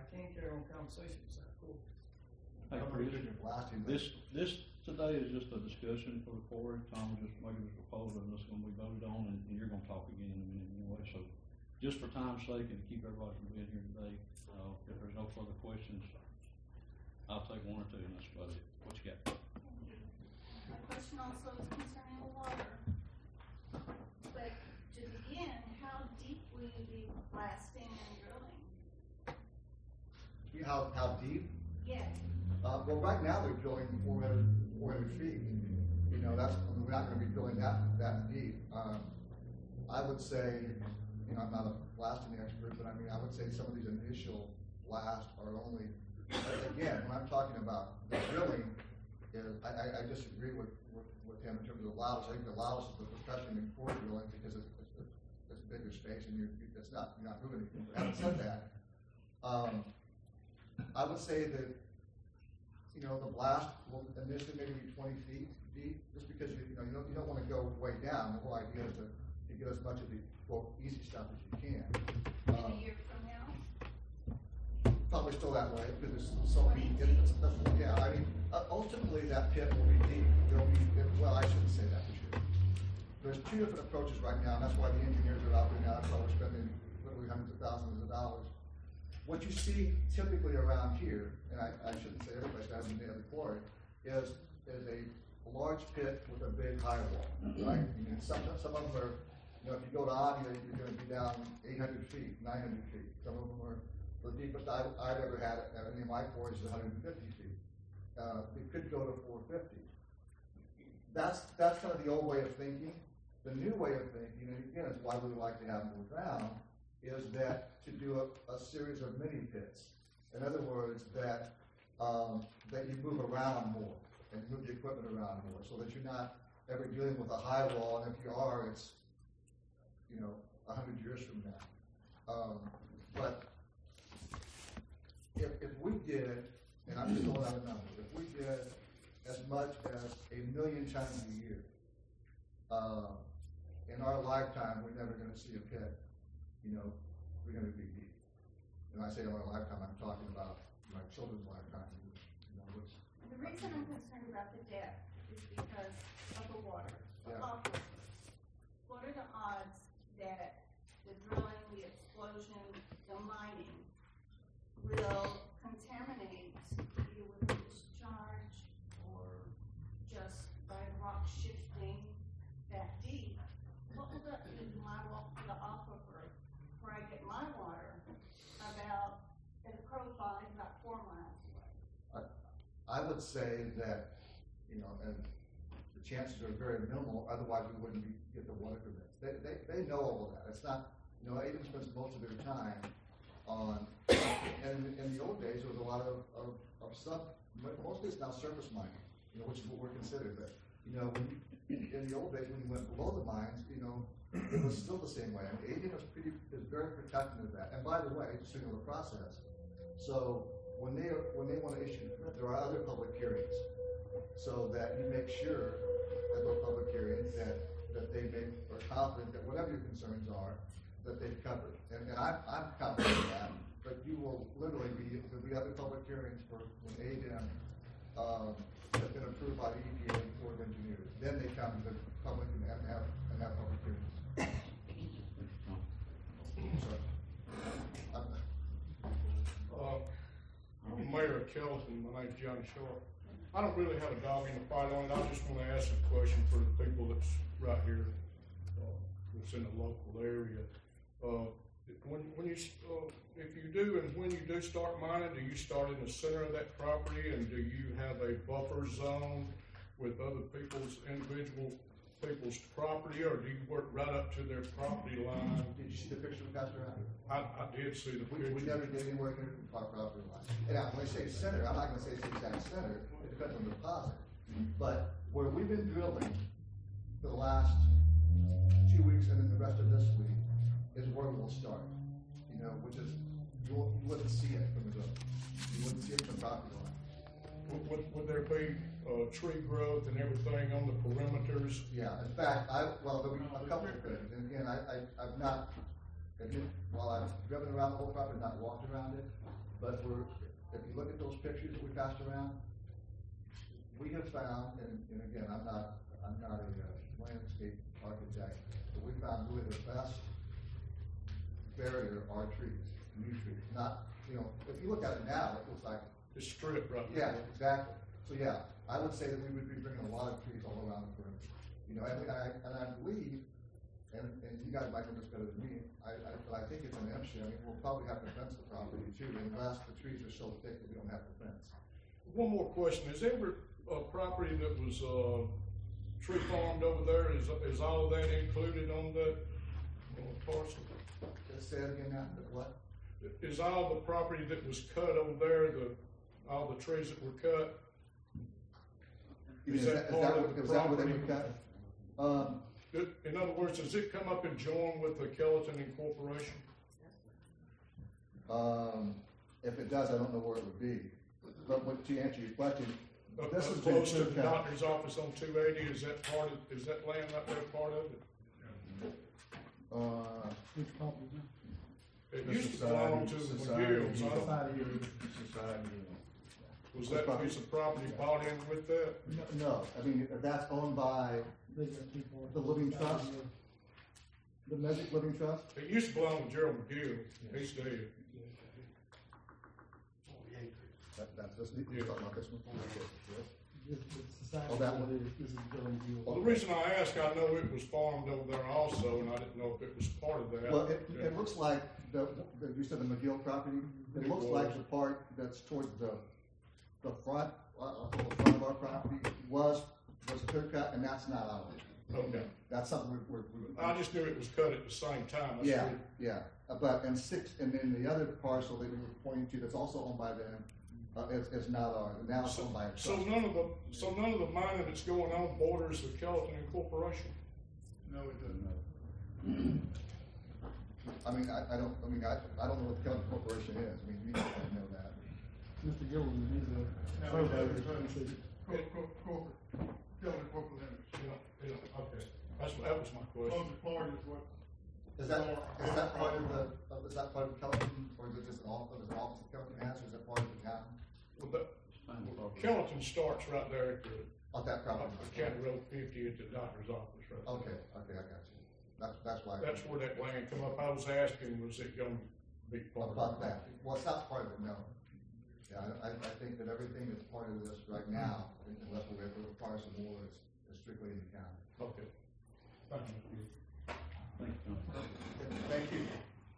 can't carry on conversation beside the court. Hey, I'm Chris, thinking blasting, but- this today is just a discussion for the quarry. Tom was just making a proposal and it's gonna be voted on and you're gonna talk again in a minute anyway. So just for time's sake and to keep everybody from being here today, if there's no further questions, I'll take one or two and that's about it. What you got? My question also is concerning the water. But to begin, how deep will you be blasting and drilling? How deep? Yes. Well, right now they're drilling 400 feet. You know, we're not gonna be drilling that deep. I would say, you know, I'm not a blasting expert, but I mean, I would say some of these initial blasts are only, again, when I'm talking about the drilling, I disagree with him in terms of the loudest. I think the loudest is the percussion in core drilling because it's bigger space and you're not moving anything. But having said that, I would say that, you know, the blast will initially maybe be 20 feet deep, just because you don't want to go way down. The whole idea is to get as much of the quote easy stuff as you can. In a year from now? Probably still that way because it's so yeah. I mean, ultimately that pit will be deep. Well, I shouldn't say that for sure. There's two different approaches right now, and that's why the engineers are out there now. That's why we're spending literally hundreds of thousands of dollars. What you see typically around here, and I shouldn't say everybody stands in the quarry, is a large pit with a big high wall, right? I mean, some of them are, you know, if you go to Avia, you're going to be down 800 feet, 900 feet. Some of them are, the deepest I've ever had at any of my quarries is 150 feet. It could go to 450. That's kind of the old way of thinking. The new way of thinking, and again, it's why we like to have more ground, is that to do a series of mini pits. In other words, that you move around more and move the equipment around more, so that you're not ever dealing with a high wall, and if you are, it's 100 years from now. But if we did, and I'm just throwing out a number, if we did as much as 1 million times a year, in our lifetime, we're never going to see a pit. We're going to be deep. And I say in our lifetime, I'm talking about my children's lifetime. The reason I'm concerned about the depth is because of the water. Yeah. What are the odds that the drilling, the explosion, the mining will contaminate either with a discharge or just by rock shifting that deep? What will that do to the aquifer where I get my water about, as a crow flies, about 4 miles away? I would say that, and the chances are very minimal, otherwise we wouldn't get the water permits. They know all of that. It's not, ADEM spends most of their time on, and in the old days there was a lot of mostly it's now surface mining, which is what we're considered. But, in the old days when you went below the mines, it was still the same way. And ADEM is very protective of that. And by the way, just so you know the process, so when they want to issue a permit, there are other public hearings, so that you make sure at those public hearings that they are confident that whatever your concerns are, that they've covered. And I'm confident of that. But you will literally there'll be other public hearings for when ADEM has been approved by the EPA and Corps of Engineers. Then they come to the public and have public hearings. I'm Mayor of Kelton. My name's John Sharp. I don't really have a dog in the fight on it. I just want to ask a question for the people that's right here, that's in the local area. If you do and when you do start mining, do you start in the center of that property, and do you have a buffer zone with other individual people's property, or do you work right up to their property line? Did you see the picture of Pastor Andrew? I did see the picture. We never did anywhere near our property line. And when I say center, I'm not going to say it's the exact center. It depends on the deposit. But where we've been drilling for the last 2 weeks and then the rest of this week is where we'll start. Which is you wouldn't see it from the road. You wouldn't see it from the property line. Would there be tree growth and everything on the perimeters? Yeah. In fact, there'll be a couple of things. And again, I've not While I've driven around the whole property, not walked around it, but if you look at those pictures that we passed around, we have found, and again, I'm not a landscape architect, but we found really the best barrier are trees, new trees. Not, if you look at it now, it looks like. It's strip right Yeah, there. exactly. So yeah, I would say that we would be bringing a lot of trees all around the perimeter. And I believe, and you guys might know this better than me, but I think it's an issue. I mean, we'll probably have to fence the property too, unless the trees are so thick that we don't have to fence. One more question, is there a property that was, tree farmed over there, is all of that included on that parcel? Just say it again now, what? Is all the property that was cut over there, all the trees that were cut? Is that part of the property? In other words, does it come up and join with the Kellyton Incorporation? If it does, I don't know where it would be. But to answer your question, this has been Close to the clear cut. doctor's office on 280, is that land right there part of it? Which property, huh? It used to belong to the McGill's, huh? Society. Was that piece of property bought in with that? No, I mean, that's owned by They got two parts. The Living Trust? the Magic Living Trust. It used to belong to Gerald McGill, he's dead. That's this, Yeah. you're talking about this one? This society. Oh, that one? This is Durham View. Well, the reason I ask, I know it was farmed over there also, and I didn't know if it was part of that. Well, it looks like you said the McGill property, it looks like the part that's towards the front, the front of our property was clear cut, and that's not ours. Okay. That's something we're. I just knew it was cut at the same time. That's Yeah, good. yeah, but, and then the other parcel that we were pointing to, that's also owned by them, is not ours, and now it's owned by a So trust. none of the mining that's going on borders the Kellyton Incorporation? No, it doesn't. I mean, I don't know what the Kelly Corporation is, I mean, you guys don't know that. Mr. Gilliam, he's a No, surveyor. it doesn't. Corporate, Kelly Corporate Limits. Yeah, okay. That was my question. Most part is what. Is that part of Kelly, or is it just an office that Kelly has, or is that part of the town? Well, Kellyton starts right there at the On that property? County Road 50 at the doctor's office, right? Okay, I got you. That's why. That's where that land come up. I was asking, was it gonna be part of About that. Well, it's not part of it, no. Yeah, I think that everything that's part of this right now, unless we're able to acquire some more, is strictly in the county. Okay. Thank you. Thanks, John. Thank you.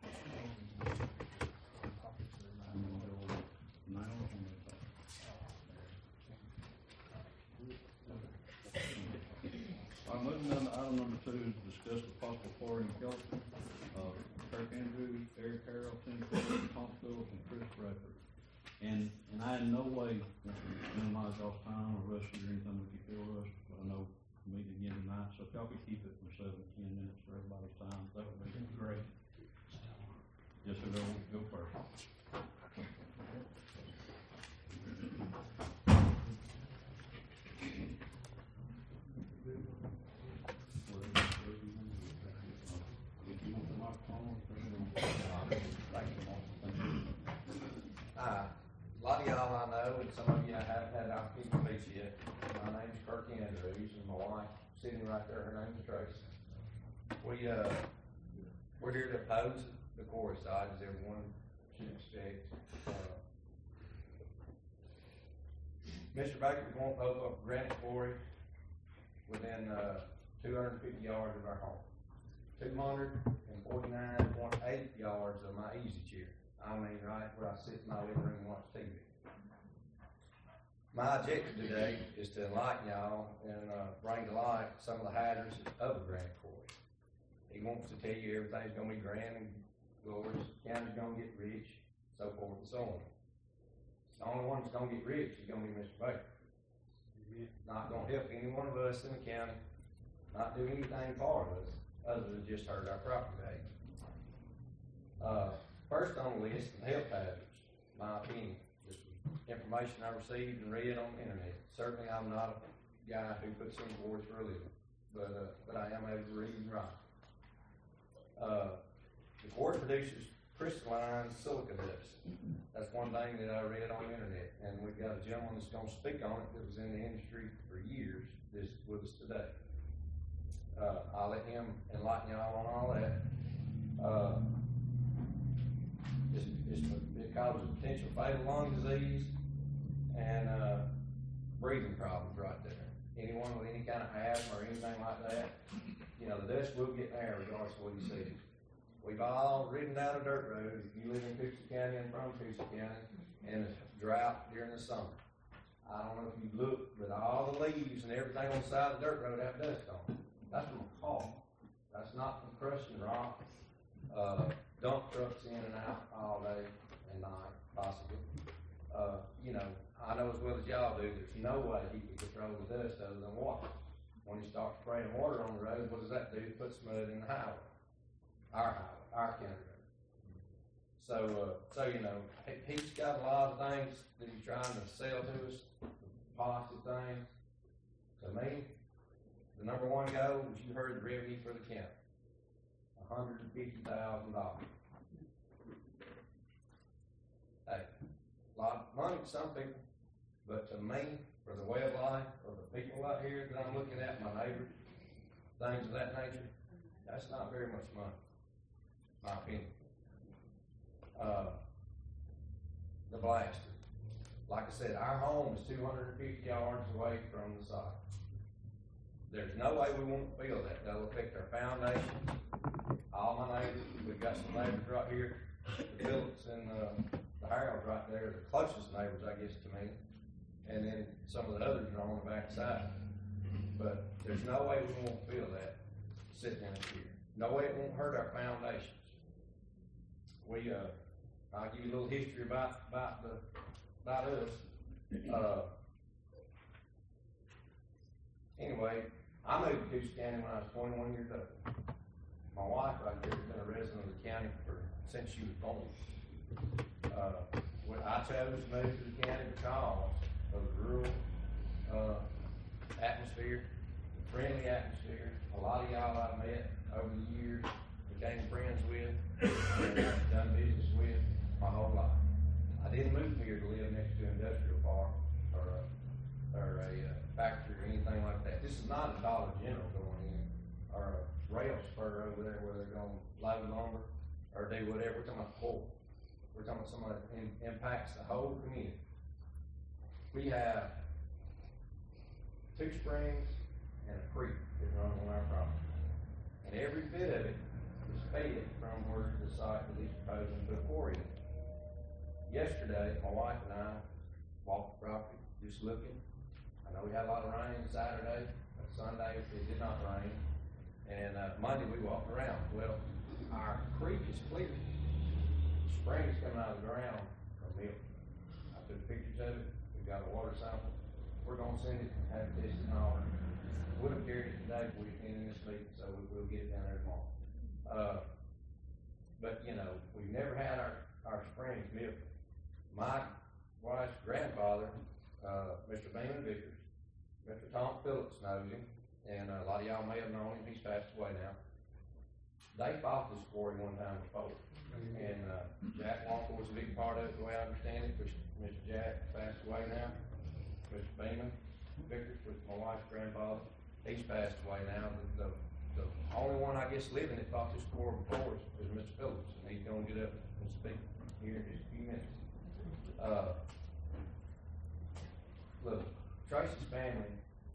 All right, moving on to item number 2 is to discuss the possible quarry in Kellyton. Kirk Andrews, Eric Carroll, Tim Curry, Tom Phillips, and Chris Bradford. And I in no way want to minimize y'all's time or rush you or anything if you feel rushed, but I know we're meeting again tonight, so if y'all could keep it for 7 to 10 minutes for everybody's time, that would be great. Yes, sir, go first. A lot of y'all I know, and some of you I haven't had an opportunity to meet yet. My name's Kirk Andrews, and my wife sitting right there, her name's Tracy. We're here to oppose the quarry side, as everyone should expect. Mr. Baker's going to open up a granite quarry within 250 yards of our home. 249.8 yards of my easy chair. I mean, right where I sit in my living room and watch TV. My objective today is to enlighten y'all and bring to light some of the hazards of a granite quarry. He wants to tell you everything's going to be grand and glorious, the county's going to get rich, so forth and so on. The only one that's going to get rich is going to be Mr. Baker. Not going to help any one of us in the county, not do anything for us other than just hurt our property value. First on the list, the health hazards, my opinion. Just information I received and read on the internet. Certainly I'm not a guy who puts in boards for a living, but I am able to read and write. The quarry produces crystalline silica dust. That's one thing that I read on the internet, and we've got a gentleman that's gonna speak on it that was in the industry for years, that's with us today. I'll let him enlighten y'all on all that. It causes potential fatal lung disease and, breathing problems right there. Anyone with any kind of asthma or anything like that, you know, the dust will get in there regardless of what you see. We've all ridden down a dirt road, if you live in Coosa County and from Coosa County, in a drought during the summer. I don't know if you look, but all the leaves and everything on the side of the dirt road have dust on it. That's from a car. That's not from crushing rock. Dump trucks in and out all day and night, possibly. You know, I know as well as y'all do, there's no way he can control the dust other than water. When he starts spraying water on the road, what does that do? It puts mud in the highway. Our county road. So you know, he's got a lot of things that he's trying to sell to us, positive things. To me, the number one goal, as you heard, the revenue for the county, $150,000. Hey, a lot of money to some people, but to me, for the way of life of the people out here that I'm looking at, my neighbors, things of that nature, that's not very much money, my opinion. The blaster. Like I said, our home is 250 yards away from the site. There's no way we won't feel that. That'll affect our foundation. All my neighbors, we've got some neighbors right here, the Phillips and the Harold right there, the closest neighbors, I guess, to me. And then some of the others are on the back side. But there's no way we won't feel that sitting in here. No way it won't hurt our foundations. I'll give you a little history about us. Anyway, I moved to Coosa County when I was 21 years old. My wife right there has been a resident of the county since she was born. When I chose to move to the county because of the rural atmosphere, the friendly atmosphere. A lot of y'all I've met over the years, became friends with, and done business with my whole life. I didn't move here to live next to an industrial park or a factory or anything like that. This is not a Dollar General going in or a rail spur over there where they're going to load lumber or do whatever. We're talking about coal. We're talking about something that impacts the whole community. We have 2 springs and a creek that runs on our property. And every bit of it is fed from where the site that he's proposing to put a quarry in. Yesterday, my wife and I walked the property, just looking. I know we had a lot of rain Saturday, but Sunday it did not rain. And Monday we walked around. Well, our creek is clear. Springs coming out of the ground are milk. I took pictures of it. We've got a water sample. We're going to send it and have it tested and all. Would have carried it today if we had been in this meeting, so we'll get it down there tomorrow. But you know, we've never had our springs milk. My wife's grandfather, Mr. Beeman Vickers, Mr. Tom Phillips knows him, and a lot of y'all may have known him. He's passed away now. They fought this quarry one time before, and Jack Walker was a big part of it, the way I understand it. Mr. Jack passed away now. Mr. Beeman Vickers was my wife's grandfather. He's passed away now. The only one, I guess, living that fought this quarry before is Mr. Phillips, and he's going to get up and speak here in just a few minutes. Look, Tracy's family,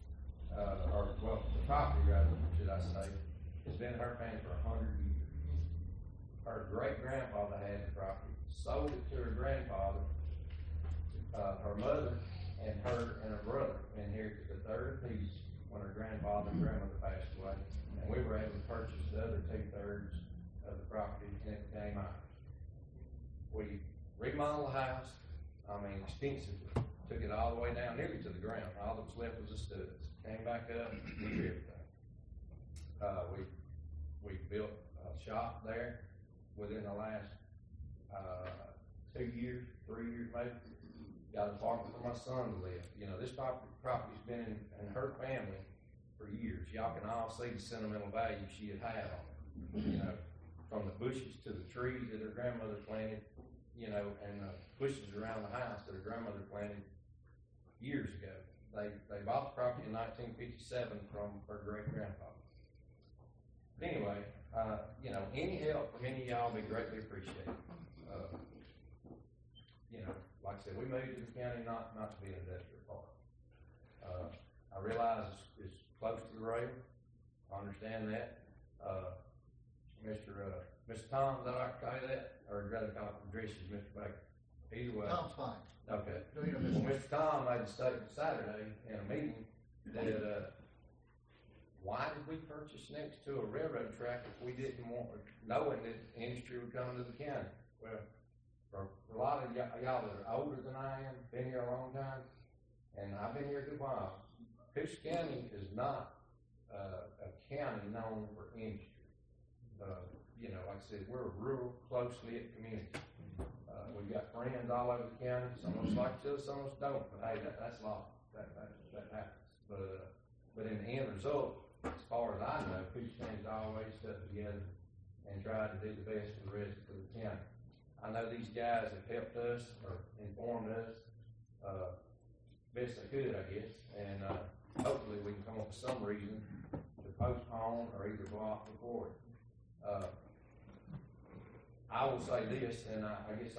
the property rather, should I say, has been in her family for 100 years. Her great-grandfather had the property, sold it to her grandfather, her mother, and her brother inherited the third piece when her grandfather and grandmother passed away, and we were able to purchase the other 2/3 of the property, and it became ours. We remodeled the house, extensively. Took it all the way down, nearly to the ground. All that was left was the studs. Came back up, we did everything. We built a shop there within the last 2 years, 3 years maybe. Got an apartment for my son to live. You know, this property's been in her family for years. Y'all can all see the sentimental value she had on it. You know, from the bushes to the trees that her grandmother planted, you know, and the bushes around the house that her grandmother planted years ago. They bought the property in 1957 from her great-grandfather. But anyway, you know, any help from any of y'all would be greatly appreciated. You know, like I said, we moved to the county not to be an industrial park. I realize it's close to the rail. I understand that. Mr. Tom, is that all right to call you that? Or would you rather call address you Mr. Baker? Either way. Tom's fine. Okay. Do your Well, business. Mr. Tom made a statement Saturday in a meeting that, why did we purchase next to a railroad track if we didn't want, knowing that industry would come to the county? Well, for a lot of y'all that are older than I am, been here a long time, and I've been here a good while, Coosa County is not, a county known for industry. You know, like I said, we're a rural, close-knit community. We've got friends all over the county. Some of us like to, some of us don't. But hey, that's law. That happens. But in the end result, as far as I know, Coosa County's always stuck together and tried to do the best for the rest of the county. I know these guys have helped us or informed us best they could, I guess. And hopefully we can come up with some reason to postpone or either block the board. I will say this, and I guess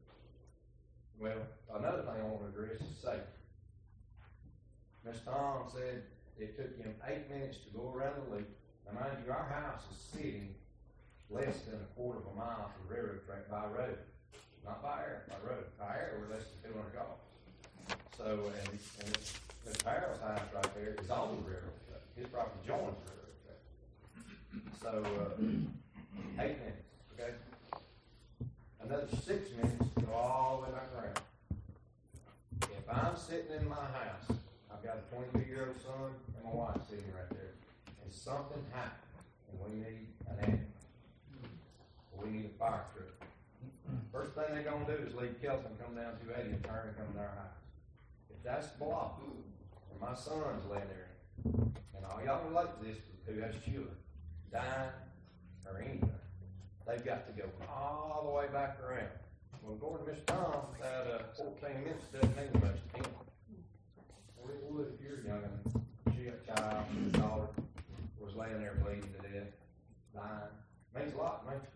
another thing I want to address is safety. Ms. Tom said it took him 8 minutes to go around the loop. Now mind you, our house is sitting less than a quarter of a mile from the railroad track by road. Not by air, by road. By air, we're less than 200 yards. So, and Mr. Harold's house right there is on the railroad track. His property joins the railroad track. So, 8 minutes, okay? Another 6 minutes to go all the way back around. If I'm sitting in my house, I've got a 22-year-old son and my wife sitting right there, and something happened, and we need an ambulance, or we need a fire truck. First thing they're going to do is leave Kelton, come down 280 and turn and come to our house. If that's blocked, and my son's laying there, and all y'all relate to this who has children, dying, or anything, they've got to go all the way back around. Well, according to Mr. Tom, that 14 minutes doesn't mean much to him. Well, it would if you're young and she had a child, his daughter was laying there bleeding to death, dying. Means a lot, man.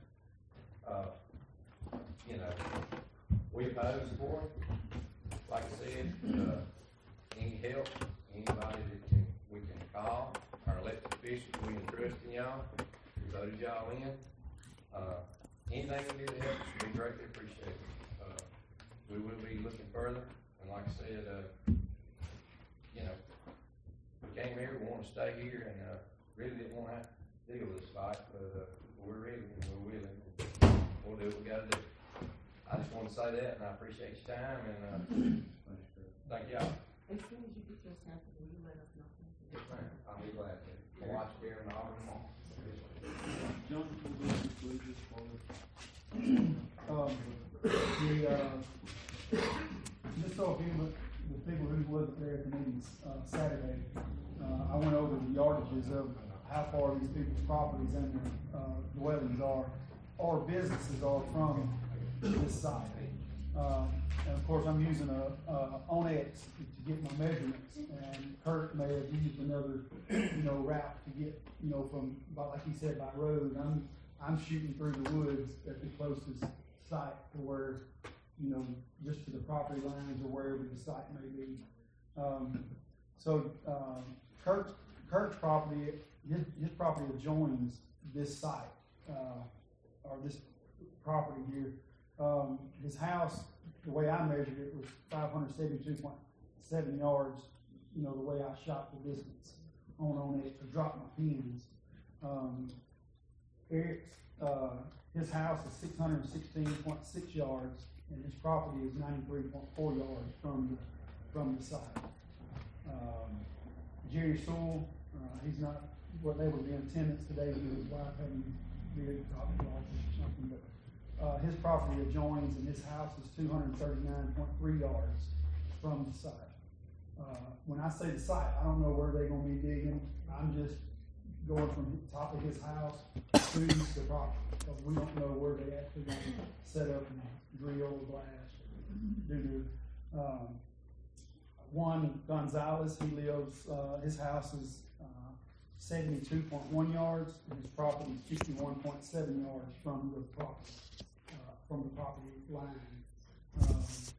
You know, we oppose for it. Like I said, any help, anybody that we can call, our elected officials, we entrust in y'all, we voted y'all in. Anything we do to help us would be greatly appreciated. We will be looking further, and like I said, you know, we came here, we want to stay here, and really didn't want to have to deal with this fight, but we're ready and we're willing. We'll do what we got to do. I just want to say that, and I appreciate your time, and thank y'all. As soon as you get your sample, will you let us know? Yes, ma'am. I'll be glad to. I'll watch there and all tomorrow. John, will you please just follow? Just so the people who wasn't there at the meetings Saturday, I went over the yardages of how far these people's properties and their dwellings are, or businesses are from this site. And of course, I'm using a Onex to get my measurements, and Kurt may have used another, route to get, from, like he said, by road. I'm shooting through the woods at the closest site to where, just to the property lines or wherever the site may be. Kurt's property, his property adjoins this site, or this property here. His house, the way I measured it, was 572.7 yards, the way I shot the distance on it to drop my pins. Eric's, his house is 616.6 yards, and his property is 93.4 yards from the site. Jerry Sewell, he's not able to be in attendance today because his wife had him be at the doctor's office or something, but his property adjoins, and his house is 239.3 yards from the site. When I say the site, I don't know where they're going to be digging. I'm just going from the top of his house to the property. So we don't know where they actually going to set up and drill or blast due to, Juan Gonzalez, he lives, his house is, 72.1 yards, and his property is 51.7 yards from the property line.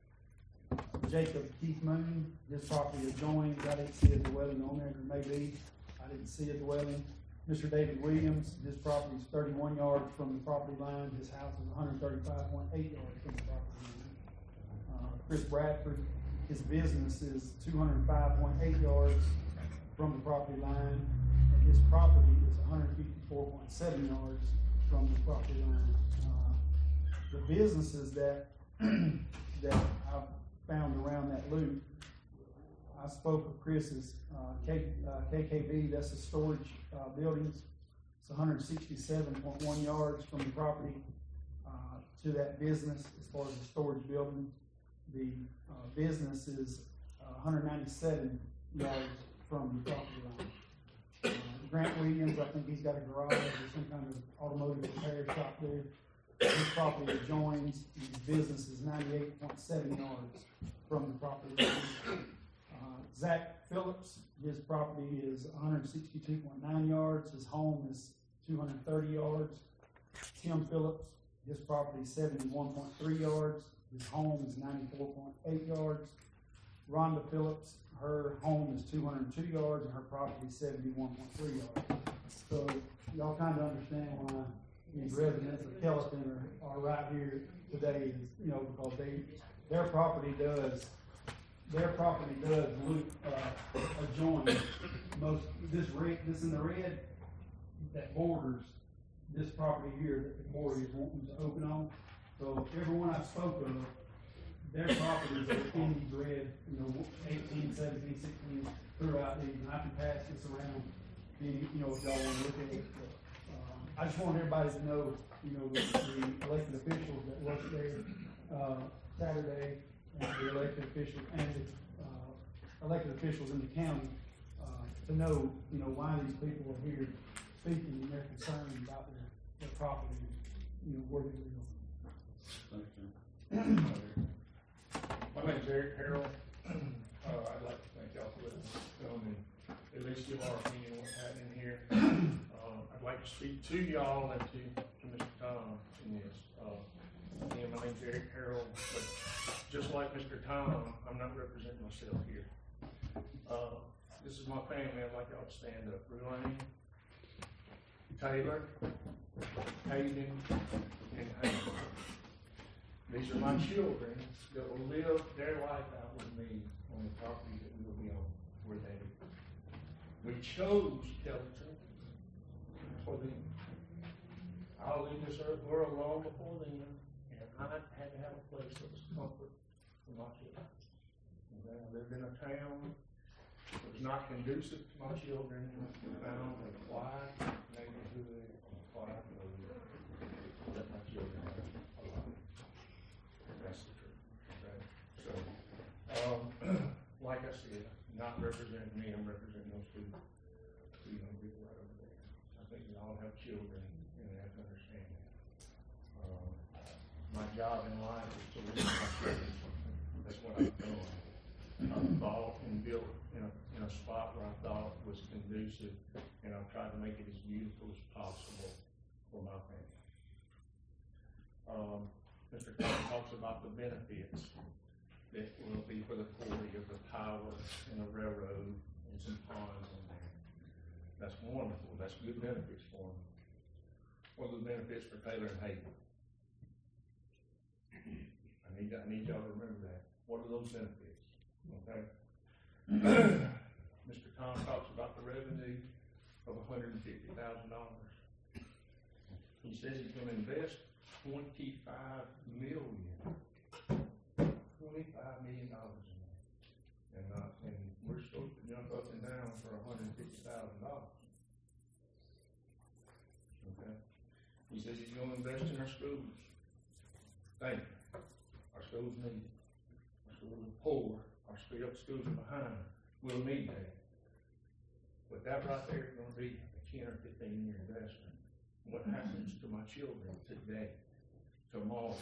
Jacob Keith Moon, his property adjoins, I didn't see a dwelling on there, there may be, I didn't see a dwelling. Mr. David Williams, his property is 31 yards from the property line, his house is 135.8 yards from the property line. Chris Bradford, his business is 205.8 yards from the property line, and his property is 154.7 yards from the property line. The businesses that I've found around that loop, I spoke with Chris's KKB, that's the storage buildings. It's 167.1 yards from the property to that business as far as the storage building. The business is 197 yards from the property line. Grant Williams, I think he's got a garage or some kind of automotive repair shop there. His property adjoins, and his business is 98.7 yards from the property line. Zach Phillips, his property is 162.9 yards. His home is 230 yards. Tim Phillips, his property is 71.3 yards. His home is 94.8 yards. Rhonda Phillips, her home is 202 yards and her property is 71.3 yards. So y'all kind of understand why these residents of Kellyton are right here today, because their property does loop, adjoin most, this in the red, that borders this property here that the quarry is wanting to open on. So everyone I spoke of, their properties are in these red, 18, 17, 16, throughout these, and I can pass this around, if y'all want to look at it. I just want everybody to know, the elected officials that work there, Saturday, and the elected officials, and the elected officials in the county, to know, why these people are here speaking and they're concerned about their property, where they live. My name's Eric Harrell. I'd like to thank y'all for letting us come and at least give our opinion on what's happening here. I'd like to speak to y'all and to Mr. Tom in this. Again, my name's Eric Harrell, but just like Mr. Tom, I'm not representing myself here. This is my family. I'd like y'all to stand up. Ruane, Taylor, Hayden, and Hayden. These are my children that will live their life out with me on the property that we will be on, where they live. We chose Kellyton for them. I leave this earth world long before them, and I had to have a place that was comfort for my children. Okay? I lived in a town that was not conducive to my children. I found a quiet neighborhood, a quiet road that my children have a life. That's the truth. Okay? So, like I said, not representing me, I'm representing those two young people right over there. I think we all have children and they have to understand that. My job in life is to lead my children. That's what I've done. I've bought and built in a spot where I thought was conducive, and I've tried to make it as beautiful as possible for my family. Mr. Tom talks about the benefits that will be for the quarry of the power and the railroad and some ponds in there. That's wonderful. That's good benefits for them. What are the benefits for Taylor and Hayden? I need y'all to remember that. What are those benefits? Okay. Mr. Tom talks about the revenue of $150,000. He says he's going to invest $25 million in that. And we're supposed to jump up and down for $150,000. Okay. He says he's going to invest in our schools. Thank you. Our schools need it. Our schools are poor. Our schools are behind. We'll need that. But that right there is going to be 10 or 15 year investment. What happens to my children today, tomorrow?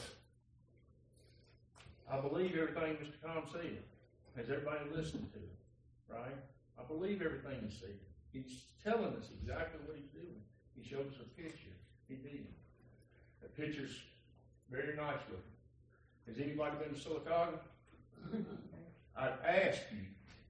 I believe everything Mr. Combs said. Has everybody listened to it, right? I believe everything he said. He's telling us exactly what he's doing. He showed us a picture. He did. The picture's very nice looking. Has anybody been to Sylacauga? I'd ask you,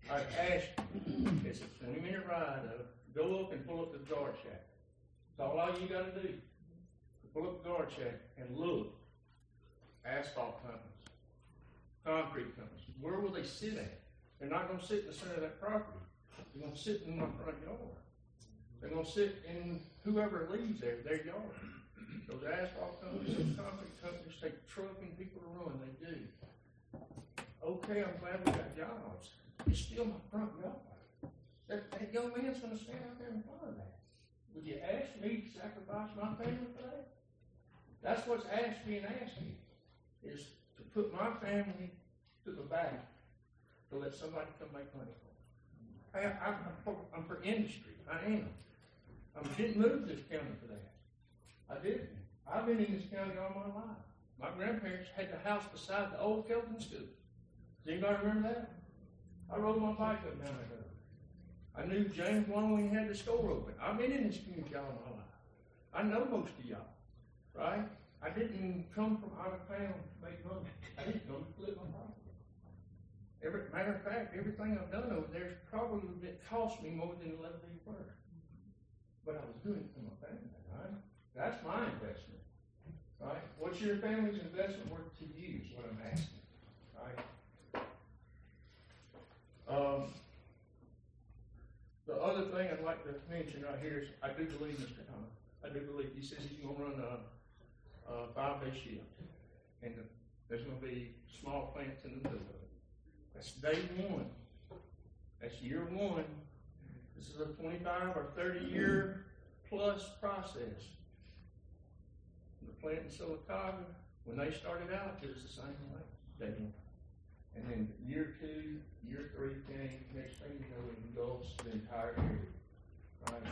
it's a 20-minute ride up, go up and pull up the guard shack. That's all you gotta do. Pull up the guard shack and look. Asphalt companies, concrete companies, where will they sit at? They're not gonna sit in the center of that property. They're gonna sit in my front yard. They're gonna sit in whoever leaves there, their yard. Those asphalt companies, those concrete companies take trucking people to run, they do. Okay, I'm glad we got jobs. It's still my front yard. That young man's gonna stand out there in front of that. Would you ask me to sacrifice my family for that? That's what's being asked here, is to put my family to the back to let somebody come make money for me. I'm for industry. I am. I didn't move this county for that. I didn't. I've been in this county all my life. My grandparents had the house beside the old Kelton School. Does anybody remember that? I rode my bike up down that road. I knew James Long when he had the store open. I've been in this community all my life. I know most of y'all, right? I didn't come from out of town to make money. I didn't come to flip my property. Matter of fact, everything I've done over there has probably cost me more than 11 days' work. But I was doing it for my family, right? That's my investment, right? What's your family's investment worth to you is what I'm asking, right? The other thing I'd like to mention right here is I do believe Mr. Thomas. I do believe he says he's going to run a 5-day shift, and there's going to be small plants in the middle of it. That's day one. That's year one. This is a 25 or 30 year plus process. The plant in Sylacauga, when they started out, it was the same way. Day one. And then year 2, year 3 came, next thing you know, it engulfs the entire area. Right?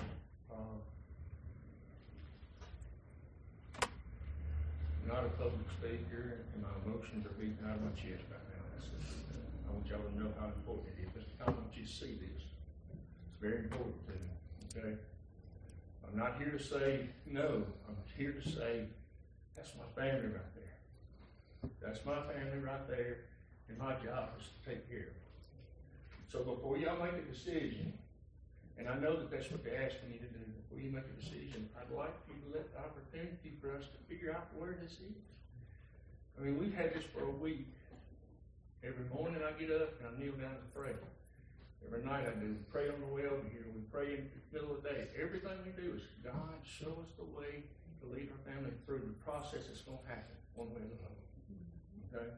I'm not a public speaker, and my emotions are beating out of my chest right now. I want y'all to know how important it is. Mr. Thomas, I want you to see this. It's very important to me, okay? I'm not here to say no. I'm here to say that's my family right there. That's my family right there. And my job is to take care of it. So before y'all make a decision, and I know that that's what they're asking you to do, before you make a decision, I'd like you to let the opportunity for us to figure out where this is. I mean, we've had this for a week. Every morning I get up and I kneel down and pray. Every night I do. We pray on the way over here. We pray in the middle of the day. Everything we do is, God, show us the way to lead our family through the process that's going to happen one way or the other. Okay?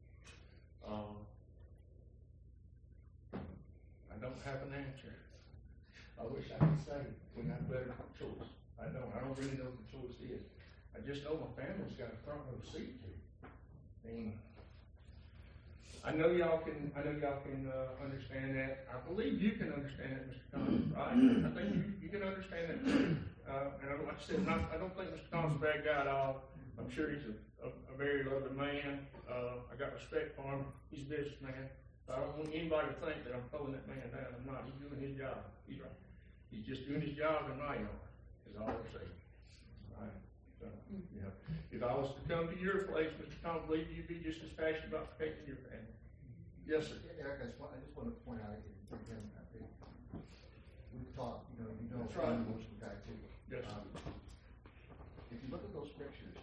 I don't have an answer. I wish I could say we have a better choice. I don't really know what the choice is. I just know my family's got a front row seat to it. And I know y'all can understand that. I believe you can understand that, Mr. Thomas, right? I think you can understand that too. And like I said, I don't think Mr. Thomas is a bad guy at all. I'm sure he's a very loving man. I got respect for him. He's a businessman. I don't want anybody to think that I'm throwing that man down. I'm not. He's doing his job. He's right. He's just doing his job in my yard, is all I'm saying. Right? So, you know, if I was to come to your place, Mr. Tom, I believe you'd be just as passionate about protecting your family. Yes, sir. Eric, I just want to point out, again, I think we've talked, you know, That's right. most of the guy too. Yes. If you look at those pictures,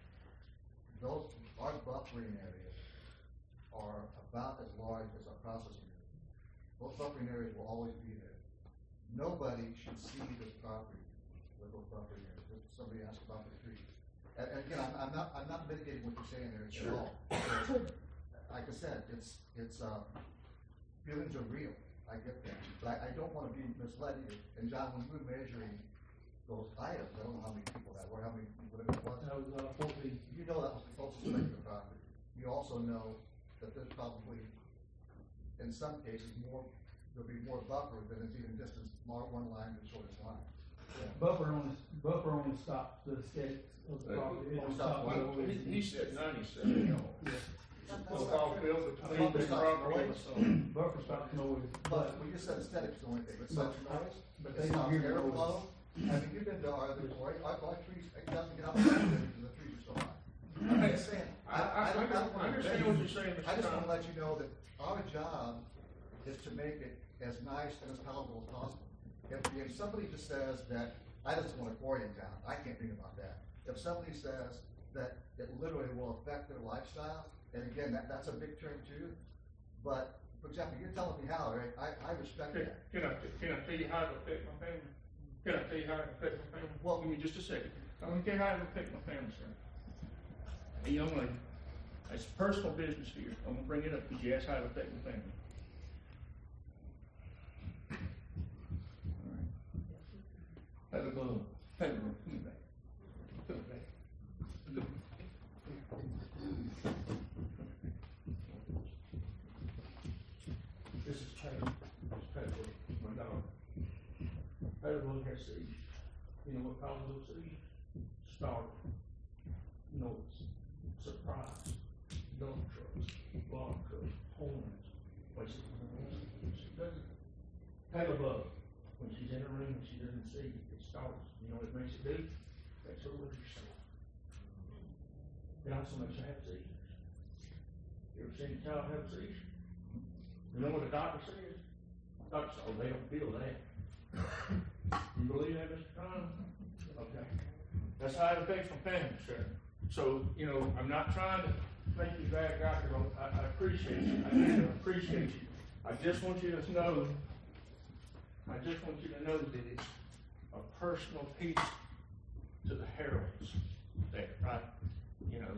our buffering areas are about as large as our processing area. Those buffering areas will always be there. Nobody should see this property with those buffering areas. Somebody asked about the trees. And again, I'm not mitigating what you're saying there at all. Like I said, it's feelings are real. I get that. But I don't want to be misled here. And John, when you were measuring those items, I don't know how many people that were, how many, whatever it was. That was 14. You know that was the closest thing to the property. You also know that there's probably, in some cases, there'll be more buffer than is even distance, one line to the shortest line. buffer only stops the aesthetics of the property. It don't stop the noise. He said 97 yards. Yeah. Football field between the property and the sun. Buffer stops noise, But we just said aesthetics the only thing, but such noise, but it they don't stops hear the airflow. noise. I mean, you've been to our other, our trees, it doesn't get out of the because the trees are so high. I'm just saying, I understand what you're saying, I Mr. just wanna Tom. let you know that our job is to make it as nice and as palatable as possible. If somebody just says that, I just want a quarry in town, I can't think about that. If somebody says that it literally will affect their lifestyle, and again, that's a big term too, but, for example, you're telling me how, right, I respect that. Can I tell you how it affect my family? Can I tell you how it affect my family? Well- Give me just a second. I'm gonna tell you how it affect my family, sir. A young lady, it's personal business here. I'm gonna bring it up because you asked how it affect my family. All right. Have a glove. Have a glove. Come back. Come back. Look. This is Taylor. It's Taylor, my dog. Taylor has seizures. You know what causes those seizures? Startle, noise, surprise, dump trucks, log trucks, horns, places. She doesn't. Taylor Bug, when she's in her room and she doesn't see, it startles. You know what it makes it do? Makes her look at herself. It also makes her have seizures. You ever seen a child have a seizure? You know what the doctor says? The doctor says, oh, they don't feel that. You believe that, Mr. Tom? Okay. That's how it affects my family, sir. So, you know, I'm not trying to make you bad guy, because I appreciate you. I do appreciate you. I just want you to know, that it's a personal piece to the Heralds there, right? You know,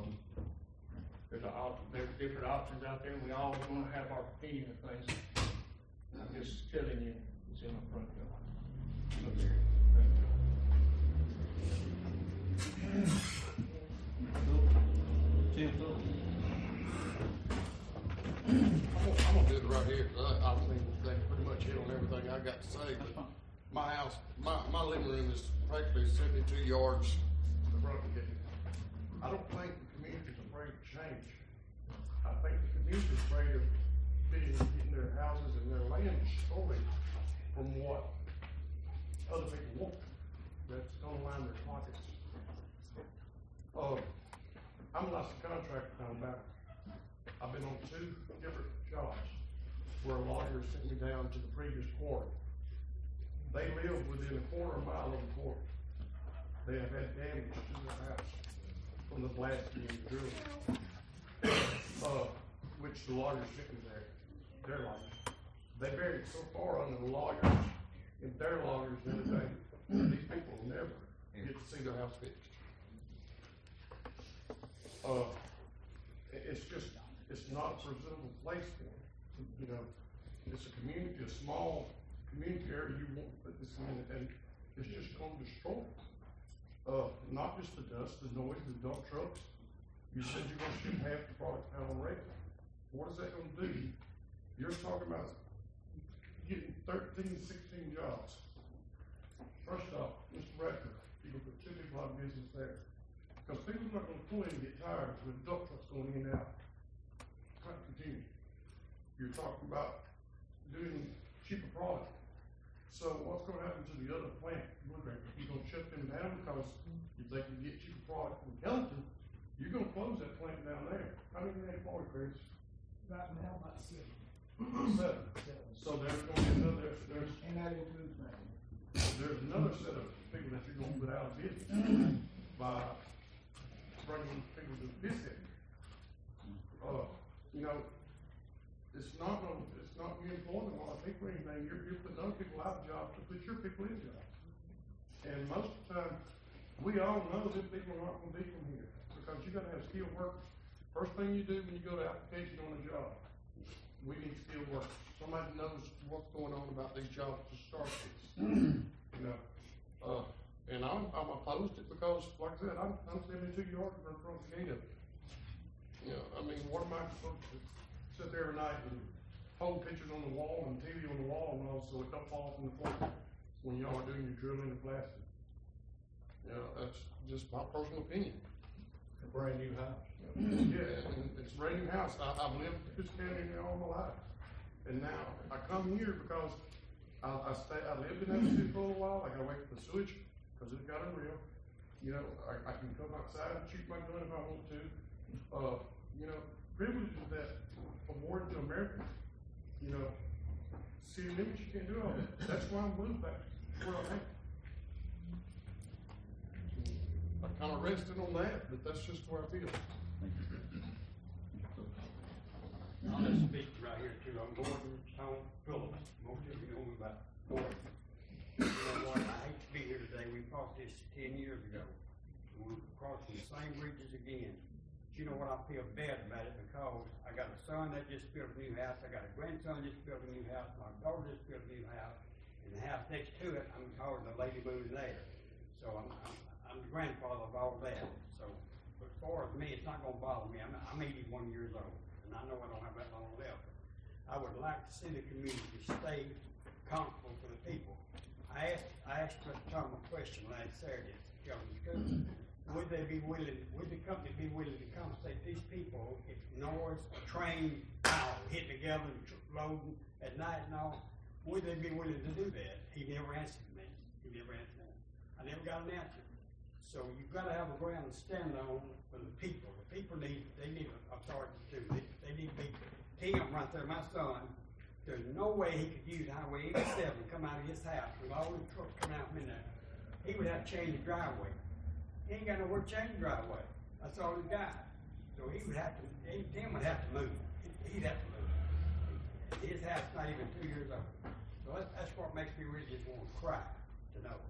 there's different options out there. We all want to have our opinion of things. I'm just telling you, it's in my front yard. Look there. Tim Phillips. I'm gonna do it right here, cause I think they pretty much hit on everything I got to say, but my house, my living room is practically 72 yards from the front gate. I don't think the community's afraid of change. I think the community's afraid of getting their houses and their land destroyed from what other people want. That's gonna line their pockets. I'm a licensed contractor down back. I've been on 2 different jobs where a lawyer sent me down to the previous quarry. They live within a quarter mile of the quarry. They have had damage to their house from the blast being drilled. Which the lawyer sent me there. Their lawyer. They buried so far under the lawyers and their lawyers the other day, these people will never get to see their house fixed. It's not a presentable place for them. You know, it's a community, a small community area you want to put this in, and it's just going to destroy it. Not just the dust, the noise, the dump trucks. You said you're going to ship half the product out on regular. What is that going to do? You're talking about getting 13, 16 jobs. First off, Mr. Bradford, you can put 2 people out of business there. Because people are not going to pull in and get tired with dump trucks going in and out. Can't continue. You're talking about doing cheaper product. So what's going to happen to the other plant? You're going to shut them down because if they can get cheaper product from Kelton, you're going to close that plant down there. How many they employ, Chris? Right now, about 7. 7. So there's going to be another, And that includes me. there's another set of people that you're going to put out of business by bringing people to this area. You know, it's not you employing a lot of people or anything. You're putting other people out of jobs to put your people in jobs. And most of the time, we all know that people are not going to be from here because you got to have skilled workers. First thing you do when you go to application on a job, we need skilled workers. Somebody knows what's going on about these jobs to start this. You know, and I'm opposed to it because, like I said, I'm 72 yards from the gate of it. You know, I mean, what am I supposed to sit there every night and hold pictures on the wall and TV on the wall and all so it don't fall from the floor? when y'all are doing your drilling and blasting. You know, that's just my personal opinion. A brand new house. Yeah, and it's a brand new house. I've lived in this county all my life. And now I come here because I lived in that city for a while. I got away from the sewage because it got unreal. You know, I can come outside and shoot my gun if I want to. You know, privileges that awarded to America. You know, city limits, you can't do all that. That's why I'm moved back to where I'm at. I kind of rested on that, but that's just where I feel. I'll just speak right here too. I'm Gordon Stone Phillips. Most of you know me about Gordon. You know what? I hate to be here today. We fought this 10 years ago. We're crossing the same bridges again. But you know what? I feel bad about it because I got a son that just built a new house. I got a grandson just built a new house. My daughter just built a new house. And the house next to it, I'm calling the lady moving there. So I'm the grandfather of all that. So, but as far as me, it's not going to bother me. I'm 81 years old. And I know I don't have that long left. I would like to see the community stay comfortable for the people. I asked Mr. Tom a question last Saturday at the Government School. Would the company be willing to compensate these people if noise, a train, hitting together and loading at night and all? Would they be willing to do that? He never answered me. He never answered me. I never got an answer. So you've got to have a ground to stand on for the people. The people need authority too. They need to be Tim right there, my son. There's no way he could use Highway 87 and come out of his house with all the trucks coming out from in there. He would have to change the driveway. He ain't got nowhere to change the driveway. That's all he's got. So he would have to, Tim would have to move. He'd have to move. His house is not even 2 years old. So that's what makes me really just want to cry to know.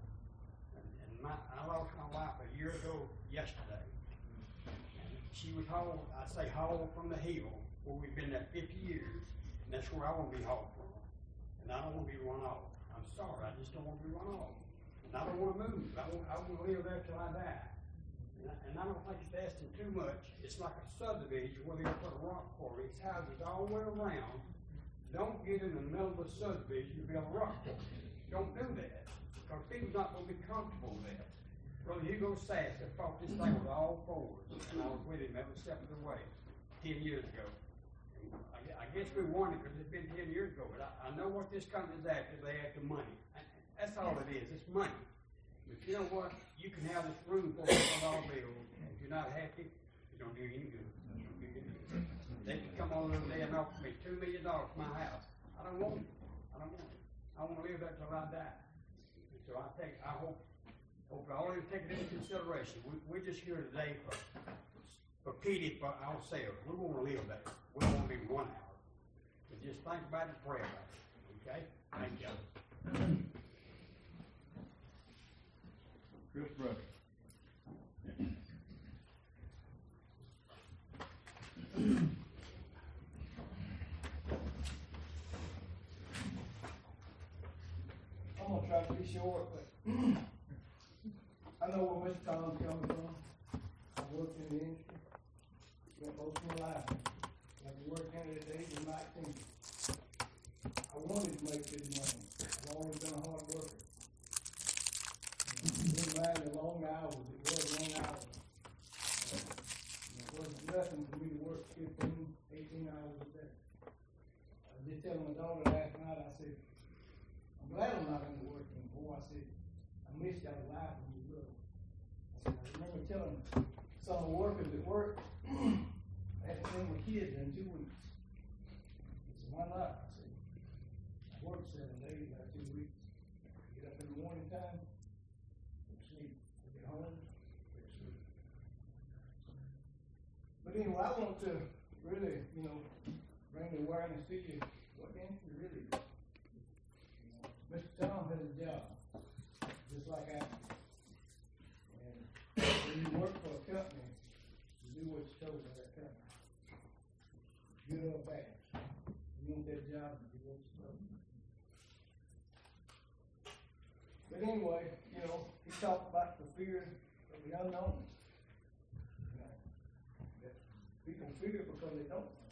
I lost my wife a year ago yesterday. And she was hauled, hauled from the hill where we've been there 50 years, and that's where I want to be hauled from. And I don't want to be run off. I'm sorry, I just don't want to be run off. And I don't want to move. I want to live there till I die. And I don't think it's asking too much. It's like a subdivision where they're going to put a rock quarry. It's houses all the way around. Don't get in the middle of the subdivision and build a rock quarry. Don't do that. Because people's not going to be comfortable with that. Brother Hugo Sass that fought this thing with all fours, and I was with him every step of the way 10 years ago. And I guess we won it because it's been 10 years ago, but I know what this company's after. They after money. That's all it is. It's money. But you know what? You can have this room full of $1 bills, and if you're not happy, you don't do any good. They can come on over there and offer me $2 million for my house. I don't want it. I don't want it. I want to live there till I die. So I hope all of you take it into consideration. We're just here today for pity for ourselves. We want to live there. We don't want to be 1 hour. But just think about it and pray about it. Okay? Thank you. Chris Brush. I'm gonna try to be short, but I know where Mr. Tom's coming from. I worked in the industry, spent most of my life. I've been working at the age of 19. I wanted to make good money. I've always been a hard worker. Didn't mind the long hours. It was long hours. It wasn't nothing for me to work 15, 18 hours a day. I was just telling my daughter last night, I said, I'm glad I'm not in the work anymore. I said, I missed y'all life when you were little. I said, I remember telling some of the workers at work, I had to send my kids in 2 weeks. He said, why not? I said, I work 7 days out of 2 weeks. Get up in the morning time, go to sleep. I get home, go to sleep. But anyway, I want to really, bring the awareness to you what the industry really is. Mr. Tom has a job, just like I do. And when you work for a company, you do what's told by that company. Good or bad. You want that job, you do what's told. But anyway, he talked about the fear of the unknown. That people fear because they don't know.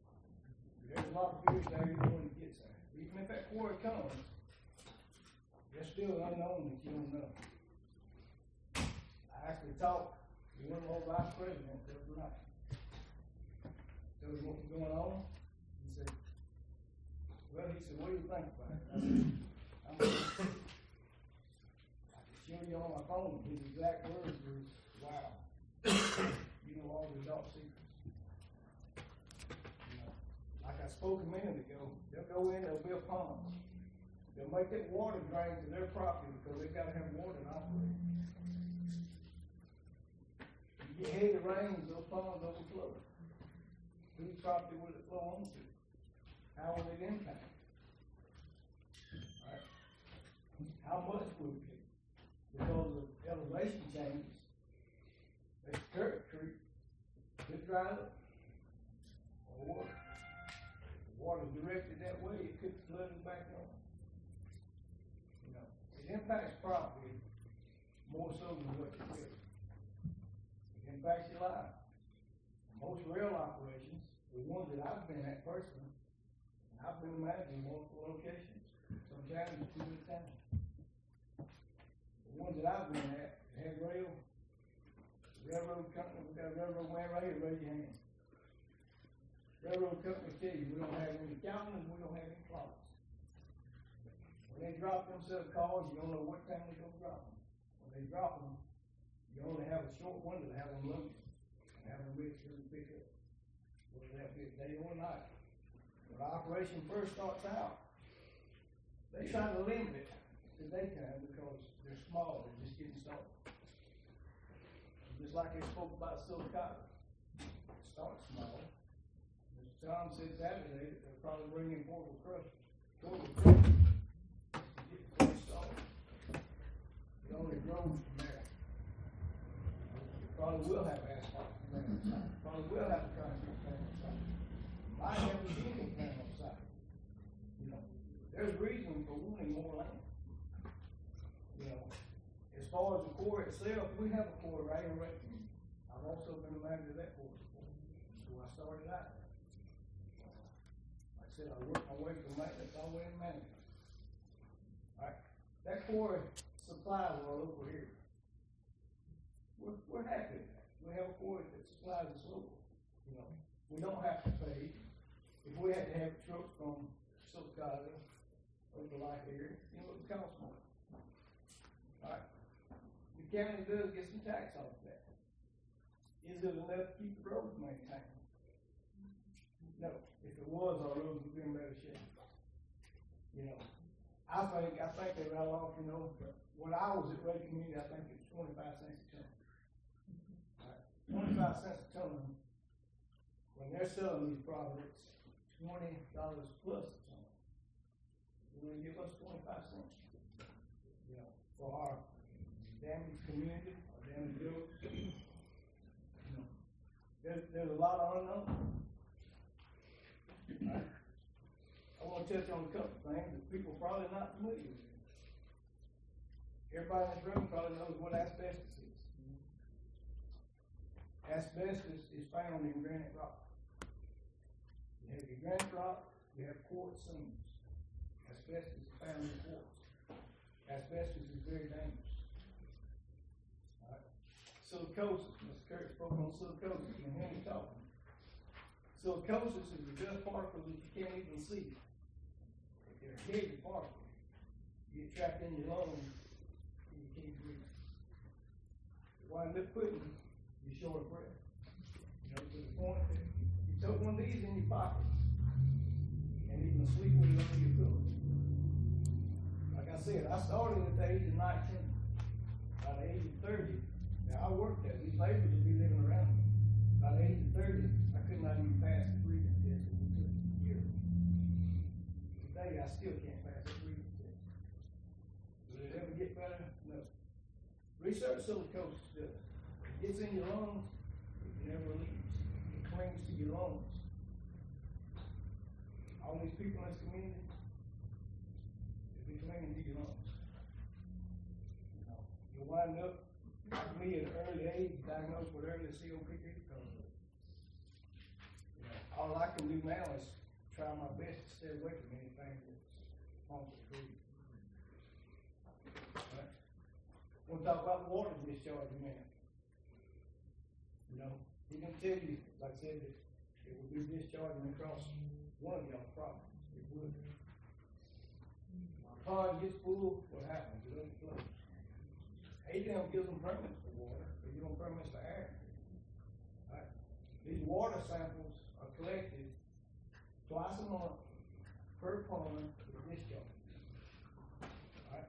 There's a lot of fears there even when it gets there. Even if that quarry comes, There's still an unknown that you don't know. I actually talked to one of our vice presidents the other night. Told him what was going on. He said, well, he said, what do you think about it? I said, I can show you on my phone. His exact words were, wow, you know all the dark secrets. You know, like I spoke a minute ago, they'll go in, they'll build ponds. They'll make that water drain to their property because they've got to have water to operate. You get heavy rains, those ponds overflow. Whose property will it flow onto? How will it impact? Right? How much will it be? Because of elevation changes, that Current Creek could dry up. Or the water directed that way, it could flood it back on. You know, it impacts property more so than what you feel. It impacts your life. Most rail operations, the ones that I've been at personally, and I've been managing multiple locations, sometimes two at a time. The ones that I've been at, had railroad company, we got a railroad man right here, raise your hand. Railroad company tell you, we don't have any captains, we don't have any clocks. When they drop them set of cars, you don't know what time they're gonna drop them. When they drop them, you only have a short window to have them loaded. Have them ready to pick up, whether that be day or night. When the operation first starts out, they try to limit it to daytime because they're small, they're just getting started. Just like they spoke about Silicata. It starts small. Mr. Tom said Saturday that they'll probably bring in portable crushers. Portable crushers to get the place started. It only grows from there. It probably will have asphalt. Probably will have a concrete plant on site. Might have a vehicle plant on site. You know, there's reason for wanting more land. You know, as far as the Corps itself, we have a Corps right here right here. I've also been a manager of that Corps before. So I started out there. Like I said, I worked my way from maintenance all the way to management. Alright, that Corps supply well over here. We're happy with that. We have a Corps that supplies us local. You know, we don't have to pay. If we had to have trucks from Silicata over like here, you know, it would cost more. All right. The county does get some tax off of that. Is it enough to keep the roads maintained? No. If it was, our roads would be in better shape. You know, I think they right off, you know, when I was at Ray Community, I think it was 25 cents a ton. 25 cents a ton. When they're selling these products, $20 plus a ton. They're going to give us 25 cents. You know, for our damaged community, our damaged roads. You know, there's a lot of unknown. Right? I want to touch on a couple of things that people probably not familiar with. Everybody in this room probably knows what asbestos is. Asbestos is found in granite rock. You have your granite rock, you have quartz seams. Asbestos is found in quartz. Asbestos is very dangerous. All right. Silicosis, Mr. Kirk spoke on silicosis, you can hear me talking. Silicosis is the dust particles that you can't even see. If they're heavy particles, you get trapped in your lungs and you can't breathe. You wind up putting you're short of breath. You know, to the point that you took one of these in your pocket and even sleep with it under your pillow. Like I said, I started at the age of 19. By the age of 30, now I worked there. These laborers would be living around me. By the age of 30, I could not even pass the breathing test. It took a year. Today, I still can't pass the breathing test. Will it ever get better? No. Research silicosis does. It's in your lungs, it never leaves. It clings to your lungs. All these people in this community, they'll be clinging to your lungs. You know, you'll wind up, like me at an early age, diagnosed with early COPD because of it. You know, all I can do now is try my best to stay away from anything that's harmful to breathe. We'll talk about the water discharge in a minute. You know, he can tell you, like I said, that it will be discharging across one of y'all's properties. It would. My pond gets full, what happens? It overflows. ADM gives them permits for water, but you don't permits for air. Right? These water samples are collected twice a month per pond for discharge. Right?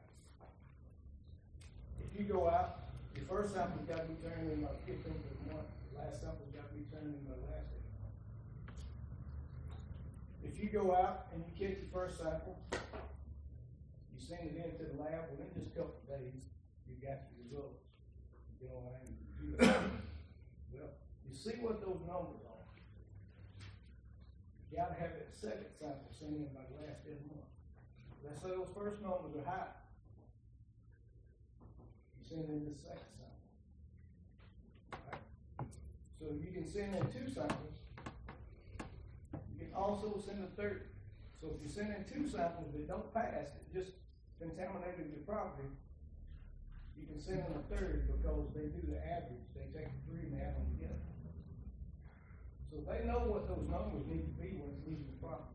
If you go out, your first sample's got to be turned in about 15th of the month. The last sample's got to be turned in the last of the month. If you go out and you catch your first sample, you send it into the lab, within just a couple of days, you got your results. You know what I mean? Well, you see what those numbers are. You gotta have that second sample sent in by the last of the month. Let's say those first numbers are high. You send in the second sample. Right? So you can send in 2 samples. You can also send a third. So if you send in 2 samples that don't pass, it just contaminated your property, you can send in a third because they do the average. They take the 3 and add them together. So they know what those numbers need to be when it's leaving the property.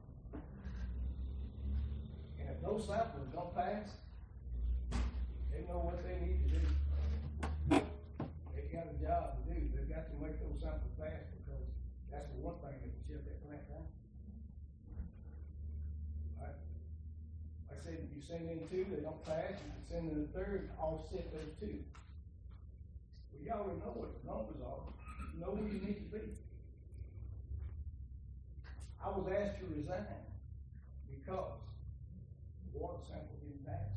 And if those samples don't pass, they know what they need to do. They've got a job to do. They've got to make those samples pass because that's the one thing that can shut that plant down. Right? Like I said, if you send in 2, they don't pass, you can send in a third, offset those 2. Well, you already know what the numbers are. You know where you need to be. I was asked to resign because the water sample didn't pass.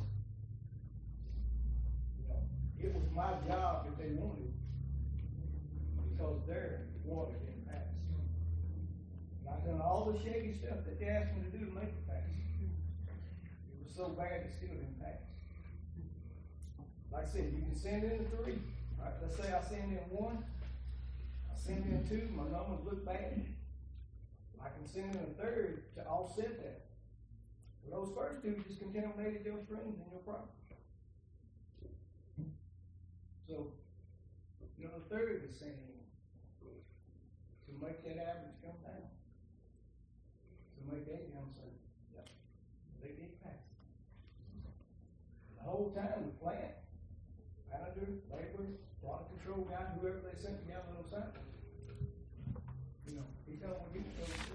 You know, it was my job if they wanted because their water didn't pass. And I've done all the shady stuff that they asked me to do to make it pass. It was so bad it still didn't pass. Like I said, you can send in 3. Right? Let's say I send in 1, I send in 2, my numbers look bad. I can send in a third to offset that. Well, those first 2 just contaminated your springs and your property. So, you know, the third is sent in to make that average come down. To make that young say, yep, they did pass. The whole time the plant, manager, labor, water control guy, whoever they sent together those samples, you know, he told me he was going to do.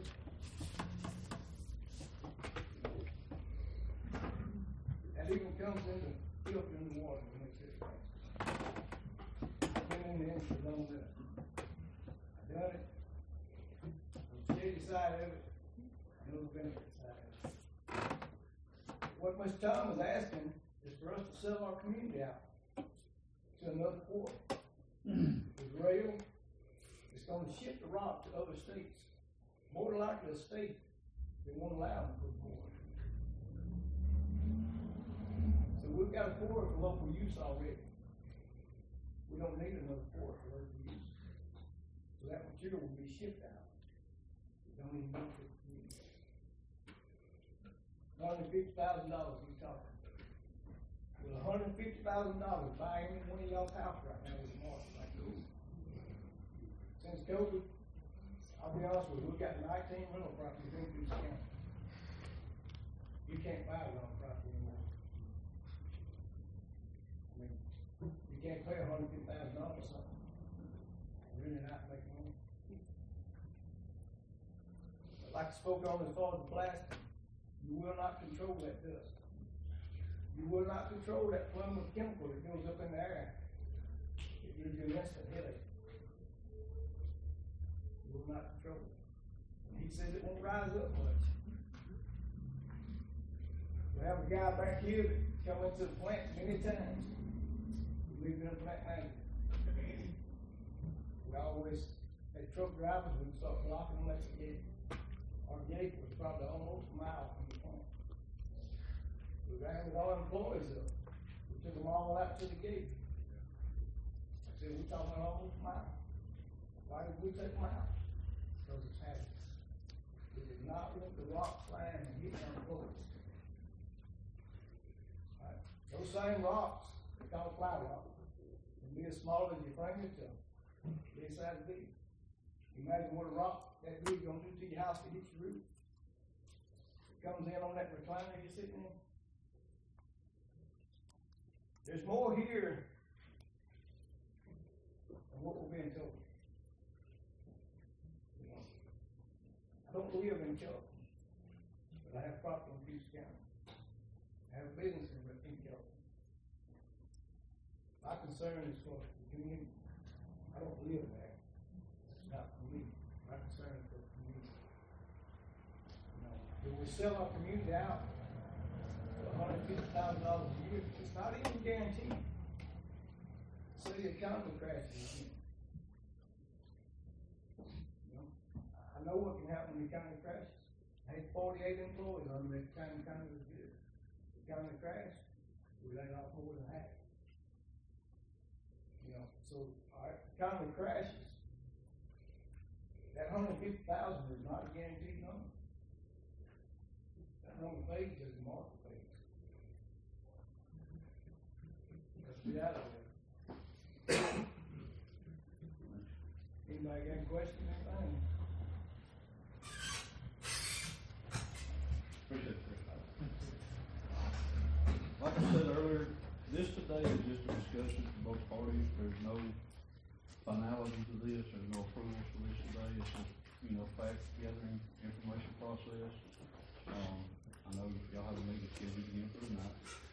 That even comes into filtering the water when it's this way. I've been in the industry long enough. I've done it. On the shady side of it, I know the benefit side of it. What Mr. Tom was asking is for us to sell our community out to another port. With rail, it's going to ship the rock to other states. More than likely a state that won't allow them to put forward. So we've got a port for local use already. We don't need another port for local use. So that material will be shipped out. We don't even need it. $150,000 he's talking. With $150,000, buy any one of y'all's house right now with the market like this. Since COVID, I'll be honest with you, we've got 19 rental properties in this county. You can't buy a rental property anymore. I mean, you can't pay $150,000 or something. Rent it out and make money. But like I spoke on as far as the plastic, you will not control that dust. You will not control that flammable chemical that goes up in the air. It gives you an instant headache. You will not control it. And he says it won't rise up much. We have a guy back here that come into the plant many times. We've been a plant manager. We always had truck drivers, we start blocking them at the gate. Our gate was probably almost a mile from the plant. We ran with our employees up. We took them all out to the gate. I said, we're talking about almost a mile. Why did we take them out? Because it's hazardous. We did not want the rock flying and hitting our employees. Right. Those same rocks It's called fly rock. It'll be as small as your finger to this size big. Imagine what a rock that big gonna do to your house to hit your roof. It comes in on that recliner you're sitting in. There's more here than what we're being told. You know, I don't live in Kelton, but I have property in Peach County. I have a business in Kelton. My concern is for the community. I don't live there. It's not for me. My concern is for the community. You know, if we sell our community out for $150,000 a year, it's not even guaranteed. Say the economy crashes again. You know, I know what can happen when the economy crashes. I had 48 employees under the economy was good. The economy crashed, we laid off more than half. You know, so our economy crashes. That 150,000 is not a guaranteed number. That number page is a market page. Let's be out of there. Anybody got any questions or anything? Appreciate it, Chris. Like I said earlier, this today is just a discussion for both parties. There's no finality to this, there's no approvals for this today. It's just, fact gathering information process. I know y'all have a meeting scheduled again for tonight.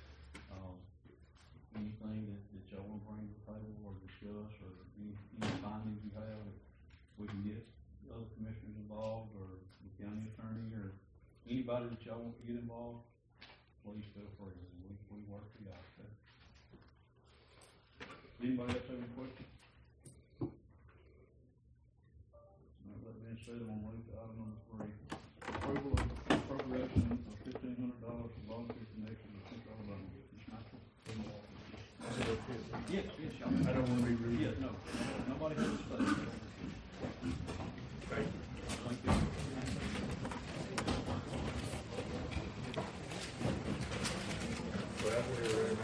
Anything that y'all want to bring to the table or discuss, or any findings you have, we can get the other commissioners involved, or the county attorney, or anybody that y'all want to get involved, please feel free. We work for y'all. Okay? Anybody else have any questions? Not that being said, I'm gonna move to item number 3. Approval of appropriation of $1,500 for volunteer connection with Central Alabama. Ms. Michael? Yes, y'all. I don't want to be rude. Yeah, no, nobody has a space. Thank you. Thank you. Well, we're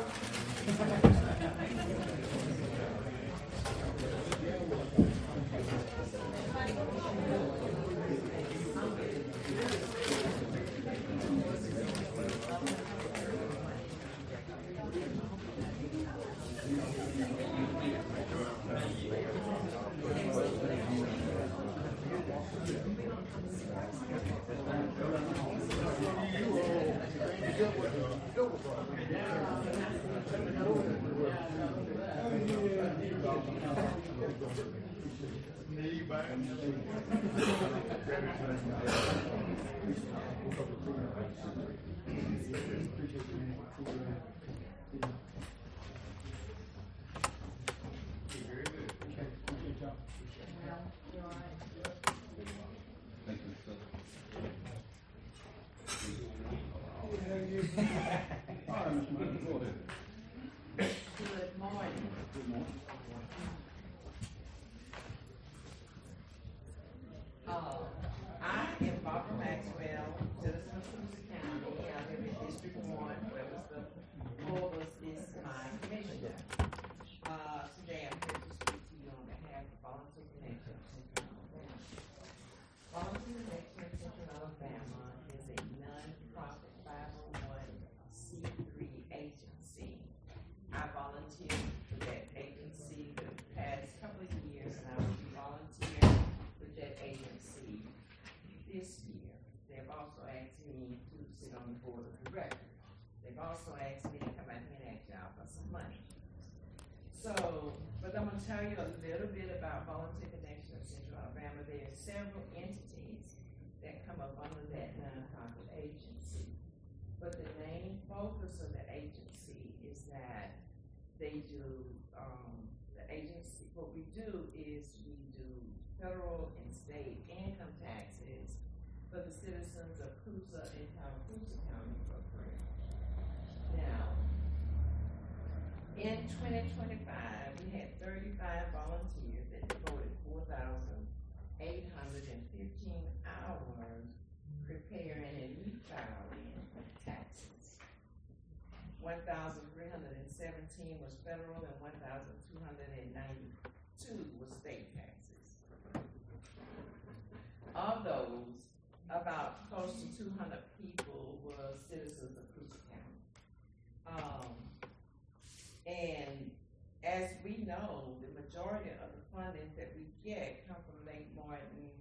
also asked me to come out here and ask y'all for some money. So, but I'm gonna tell you a little bit about Volunteer Connection of Central Alabama. There are several entities that come up under that nonprofit agency. But the main focus of the agency is that they do, the agency, what we do is we do federal and state income taxes for the citizens of Coosa and Tallapoosa County for free. Now, in 2025, we had 35 volunteers that devoted 4,815 hours preparing and refiling taxes. 1,317 was federal, and 1,292 was state taxes. Of those, about close to 200 people were citizens of Coosa County. And as we know, the majority of the funding that we get come from Lake Martin,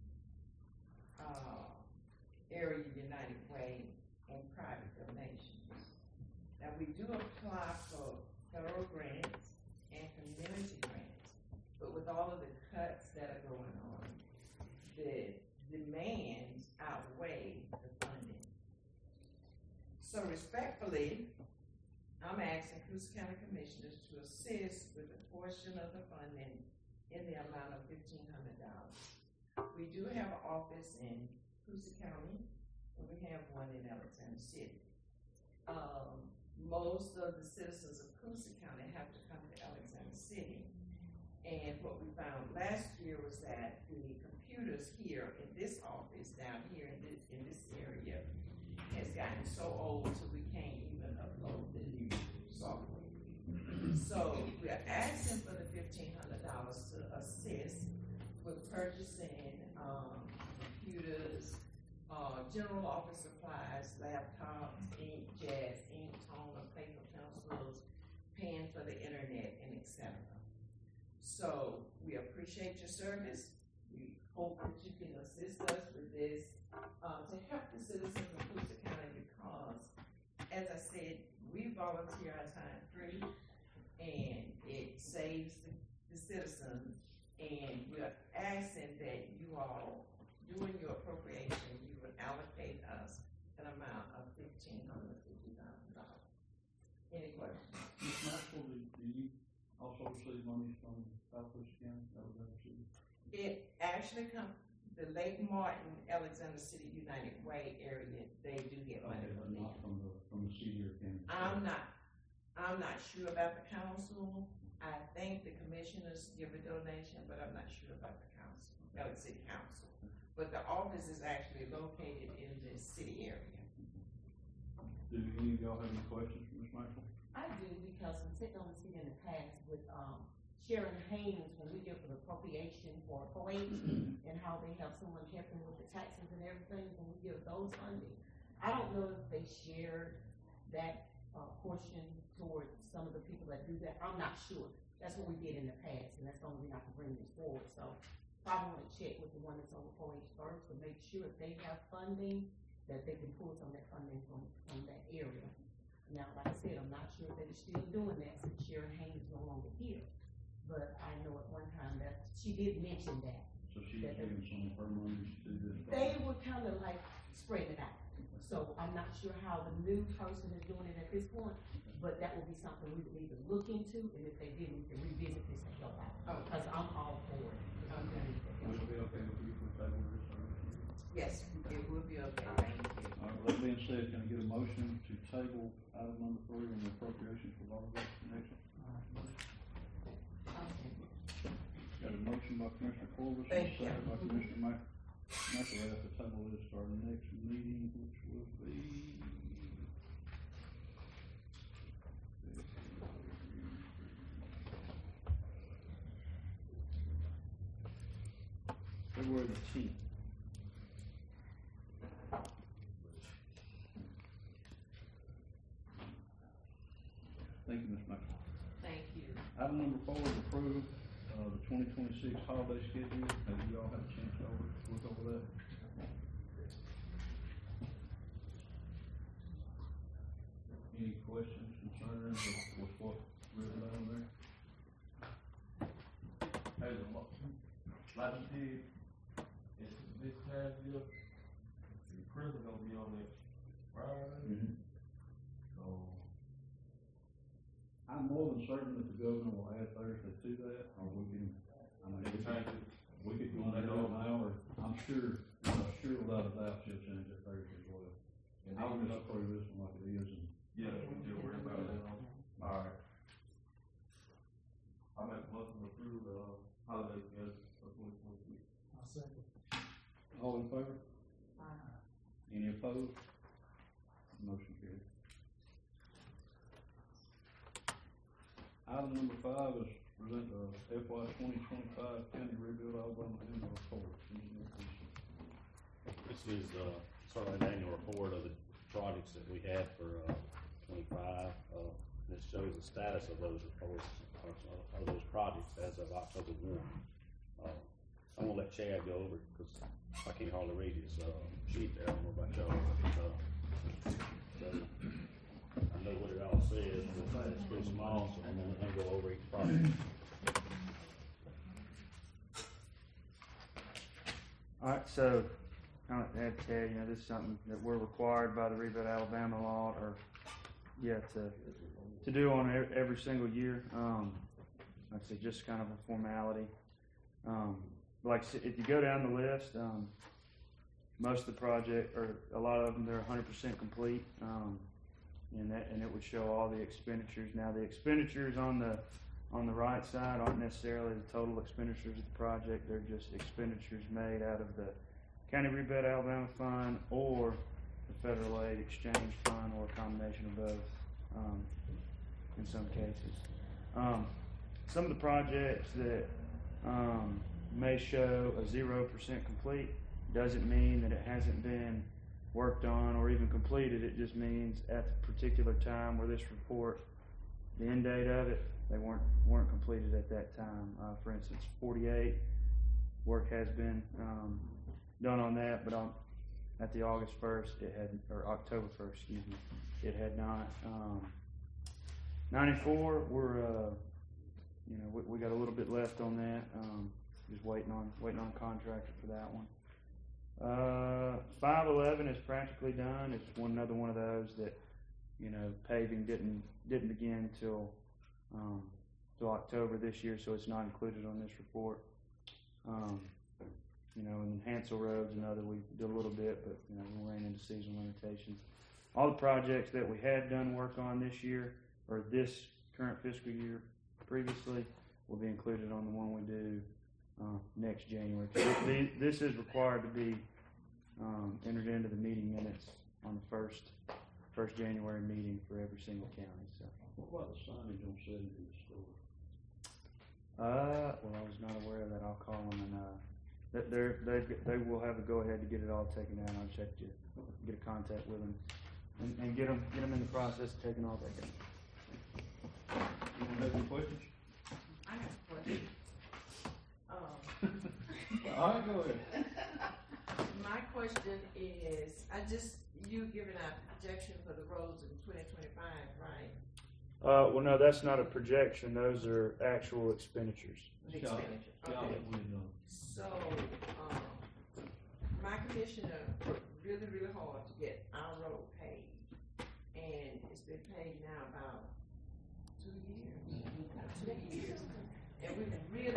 Area United Way, and private donations. Now, we do apply for federal grants and community grants, but with all of the cuts that are going on, the demands outweigh the funding. So respectfully, I'm asking Coosa County Commissioners to assist with a portion of the funding in the amount of $1,500. We do have an office in Coosa County, and we have one in Alexander City. Most of the citizens of Coosa County have to come to Alexander City. And what we found last year was that the computers here in this office, down here in this area, has gotten so old so we can't even upload the new software. So we are asking for the $1,500 to assist with purchasing computers, general office supplies, laptops, inkjets, ink toner, paper pencils, paying for the internet, and etc. So we appreciate your service. We hope that you can assist us with this to help the citizens of Coosa County, because, as I said, we volunteer our time free, and it saves the citizens. And we're asking that you all, during your appropriation, you would allocate us an amount of $1,550,000. Any questions? Ms. Maxwell, do you also receive money from Southwest County, Alexander City? It actually comes, the Lake Martin, Alexander City United Way area, they do get money from them. Not from the city or county? I'm not sure about the council. I think the commissioners give a donation, but I'm not sure about the council, Alexander City Council. But the office is actually located in the city area. Do any of y'all have any questions for Ms. Maxwell? I do, because I'm sitting on the seat in the past with Sharon Haynes when we give an appropriation for 4-H and how they have someone helping with the taxes and everything when we give those funding. I don't know if they shared that portion towards some of the people that do that. I'm not sure. That's what we did in the past, and that's the only reason I can bring this forward. So probably want to check with the one that's on the 4-H first to make sure if they have funding that they can pull some of that funding from that area. Now, like I said, I'm not sure if they're still doing that since Sharon Haynes is no longer here. But I know at one time that she did mention that. So she's giving some of her money to this? They were kind of like spreading it out. So I'm not sure how the new person is doing it at this point, but that will be something we would need to look into, and if they did, we can revisit this and help out. Because I'm all for it. Okay. Would it be okay with you for table this? Yes, it would be okay. Thank you. All right, that being said, can I get a motion to table item number 3 on the appropriation for water connection? Got a motion by Commissioner Corbis, and a second by Commissioner McElrath to table this to our next meeting, which will be February the 10th. Thank you, Ms. Maxwell. Thank you. Item number 4 is approve the 2026 holiday schedule. Have you all had a chance to look over that? Any questions, concerns with what's written down there? Hey, like you did, it's this time year, the prison gonna be on that Friday. So, I'm more than certain that the governor will add Thursday to that, or we can, I mean, we could go on that now, or I'm sure without a doubt she'll change it Thursday as well. And I would just approve this one like it is, and. yeah, we'll worry about it. All right. I make a motion to approve the holiday schedule for 2026. I'll second. All in favor? Any opposed? Motion carried. Item number 5 is present the FY 2025 County Rebuild Alabama annual report. This is, sort of an annual report of the projects that we had for, 25. This shows the status of those reports, of those projects as of October 1. I'm gonna let Chad go over it, because I can't hardly read his, sheet there. I don't know about y'all, but, so, I know what it all says, but it's pretty small, so I'm gonna go over each project. Alright, so, kind of add Ted, this is something that we're required by the Rebuild Alabama law, or, to do on every single year. Like I said, just kind of a formality. Like I said, if you go down the list, most of the project, or a lot of them, they're 100% complete. And it would show all the expenditures. Now, the expenditures on the right side aren't necessarily the total expenditures of the project. They're just expenditures made out of the County Rebuild Alabama Fund or the Federal Aid Exchange Fund, or a combination of both in some cases. Some of the projects that may show a 0% complete doesn't mean that it hasn't been worked on or even completed. It just means at the particular time where this report, the end date of it, they weren't completed at that time. For instance, 48 work has been done on that, but at the August 1st, or October 1st, excuse me, it had not. 94, we got a little bit left on that. Just waiting on contractor for that one. 511 is practically done. It's another one of those that, paving didn't begin till October this year, so it's not included on this report. And then Hansel Road's another, we did a little bit, but, we ran into season limitations. All the projects that we had done work on this year, or this current fiscal year previously, will be included on the one we do next January. This is required to be entered into the meeting minutes on the first January meeting for every single county. So. What about the signage on 70th store? Well, I was not aware of that. I'll call them, and they will have a go ahead to get it all taken down. I'll check to get a contact with them and get them in the process of taking all that down. Anyone have any questions? I have a question. All right, go ahead. My question is, you giving a projection for the roads in 2025, right? Well, no, that's not a projection. Those are actual expenditures. Expenditure. Okay. So, my commissioner worked really, really hard to get our road paid, and it's been paid now about 2 years. 2 years, and we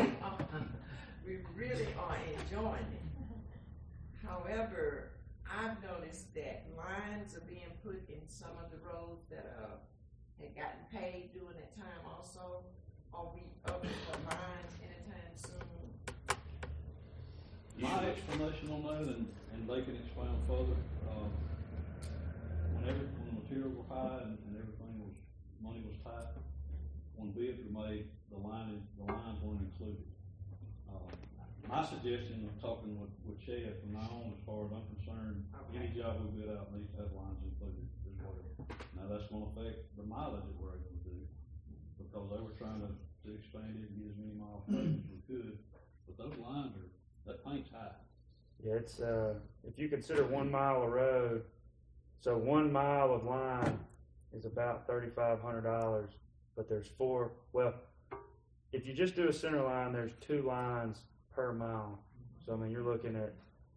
really are enjoying it. However, I've noticed that lines are being put in some of the roads that had gotten paid during that time also. Are we up for lines anytime soon? My explanation on that, and they can expound further, when the materials were high and money was tight, when bids were made, the lines weren't included. My suggestion of talking with Chad from now on, as far as I'm concerned, any job we bid out needs to have lines included as well. Now that's going to affect the mileage that we're able to do, because they were trying to expand it and get as many miles as we could, but those lines that paint's high. Yeah, it's if you consider 1 mile of road, so 1 mile of line is about $3,500, but there's 4. Well, if you just do a center line, there's 2 lines per mile. So I mean, you're looking at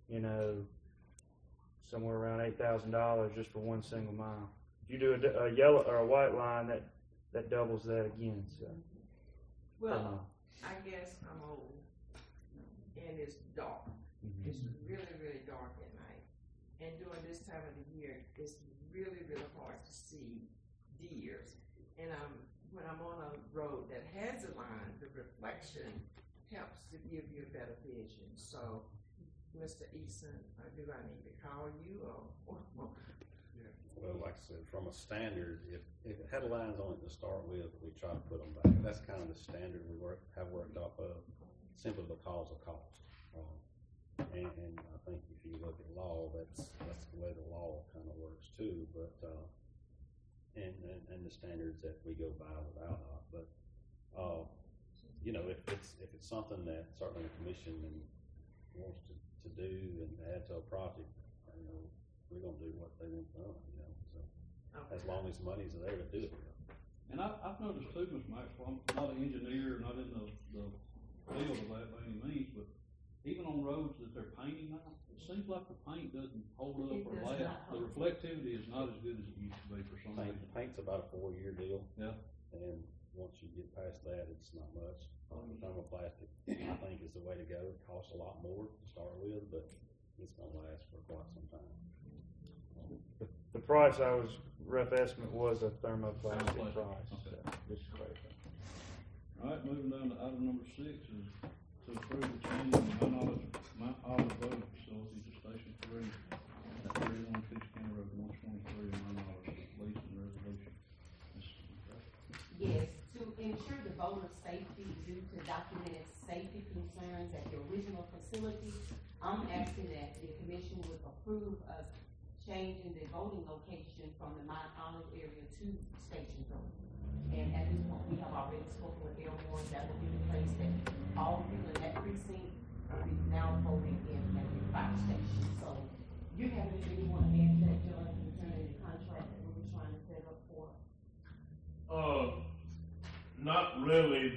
somewhere around $8,000 just for 1 single mile. If you do a yellow or a white line, that doubles that again. So. Well, I guess I'm old, and it's dark. Mm-hmm. It's really, really dark at night. And during this time of the year, it's really, really hard to see deers. And when I'm on a road that has a line, the reflection helps to give you a better vision. So, Mr. Eason, do I need to call you or? Well, like I said, from a standard, if it had lines on it to start with, we try to put them back. That's kind of the standard we have worked off of, simply because of cost. And I think if you look at law, that's the way the law kind of works too. But and the standards that we go by without that. But you know, if it's something that certainly the commission wants to do and add to a project, you know, we're gonna do what they want done. You know, so as long as money's there to do it. And I've noticed too, Mr. Maxwell, I'm not an engineer, not in the field of that by any means, but even on roads that they're painting now, it seems like the paint doesn't hold up or last. The reflectivity is not as good as it used to be for some reason. Paint's about a 4-year deal. Yeah. And once you get past that, it's not much. Thermoplastic, I think, is the way to go. It costs a lot more to start with, but it's gonna last for quite some time. The price rough estimate was a thermoplastic price. Okay. Just to clarify. All right, moving down to item number 6 is to approve the change in Mount Olive voting facility to Station 3 at 31 Peach County Road 123 in Mount Olive, lease and resolution. Yes, to ensure the voter safety due to documented safety concerns at the original facility, I'm asking that the commission would approve us changing the voting location from the Mount Olive area to Station 3. And at this point, we have already spoken with Airborne, that will be the place that all people in that precinct will be now voting in at the fire station. So, you have anything you want to add to that, John, concerning the contract that we were trying to set up for? Not really.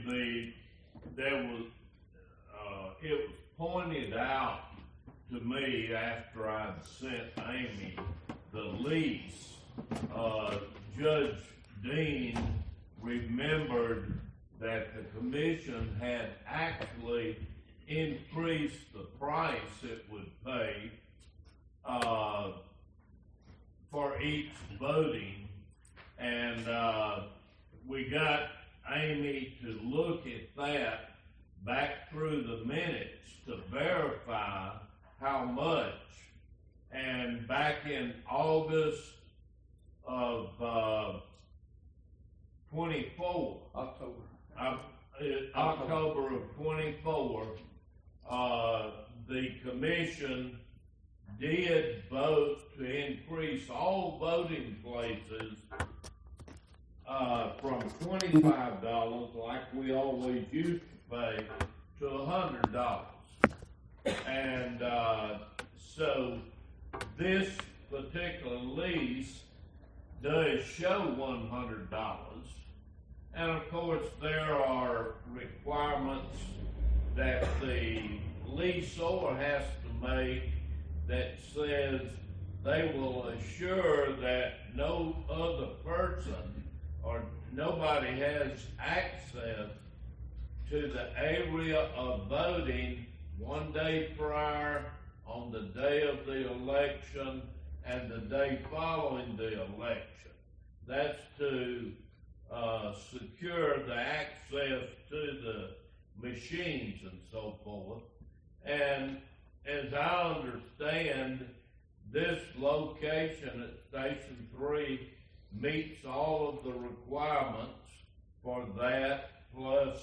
It was pointed out to me after I'd sent Amy the lease. Judge Dean remembered that the commission had actually increased the price it would pay for each voting, and we got Amy to look at that back through the minutes to verify how much, and back in August of 24, October of 24, the commission did vote to increase all voting places from $25, like we always used to pay, to $100. And so this particular lease does show $100. And of course, there are requirements that the leaseor has to make that says they will assure that no other person or nobody has access to the area of voting 1 day prior, on the day of the election, and the day following the election. That's to secure the access to the machines and so forth. And as I understand, this location at Station 3 meets all of the requirements for that, plus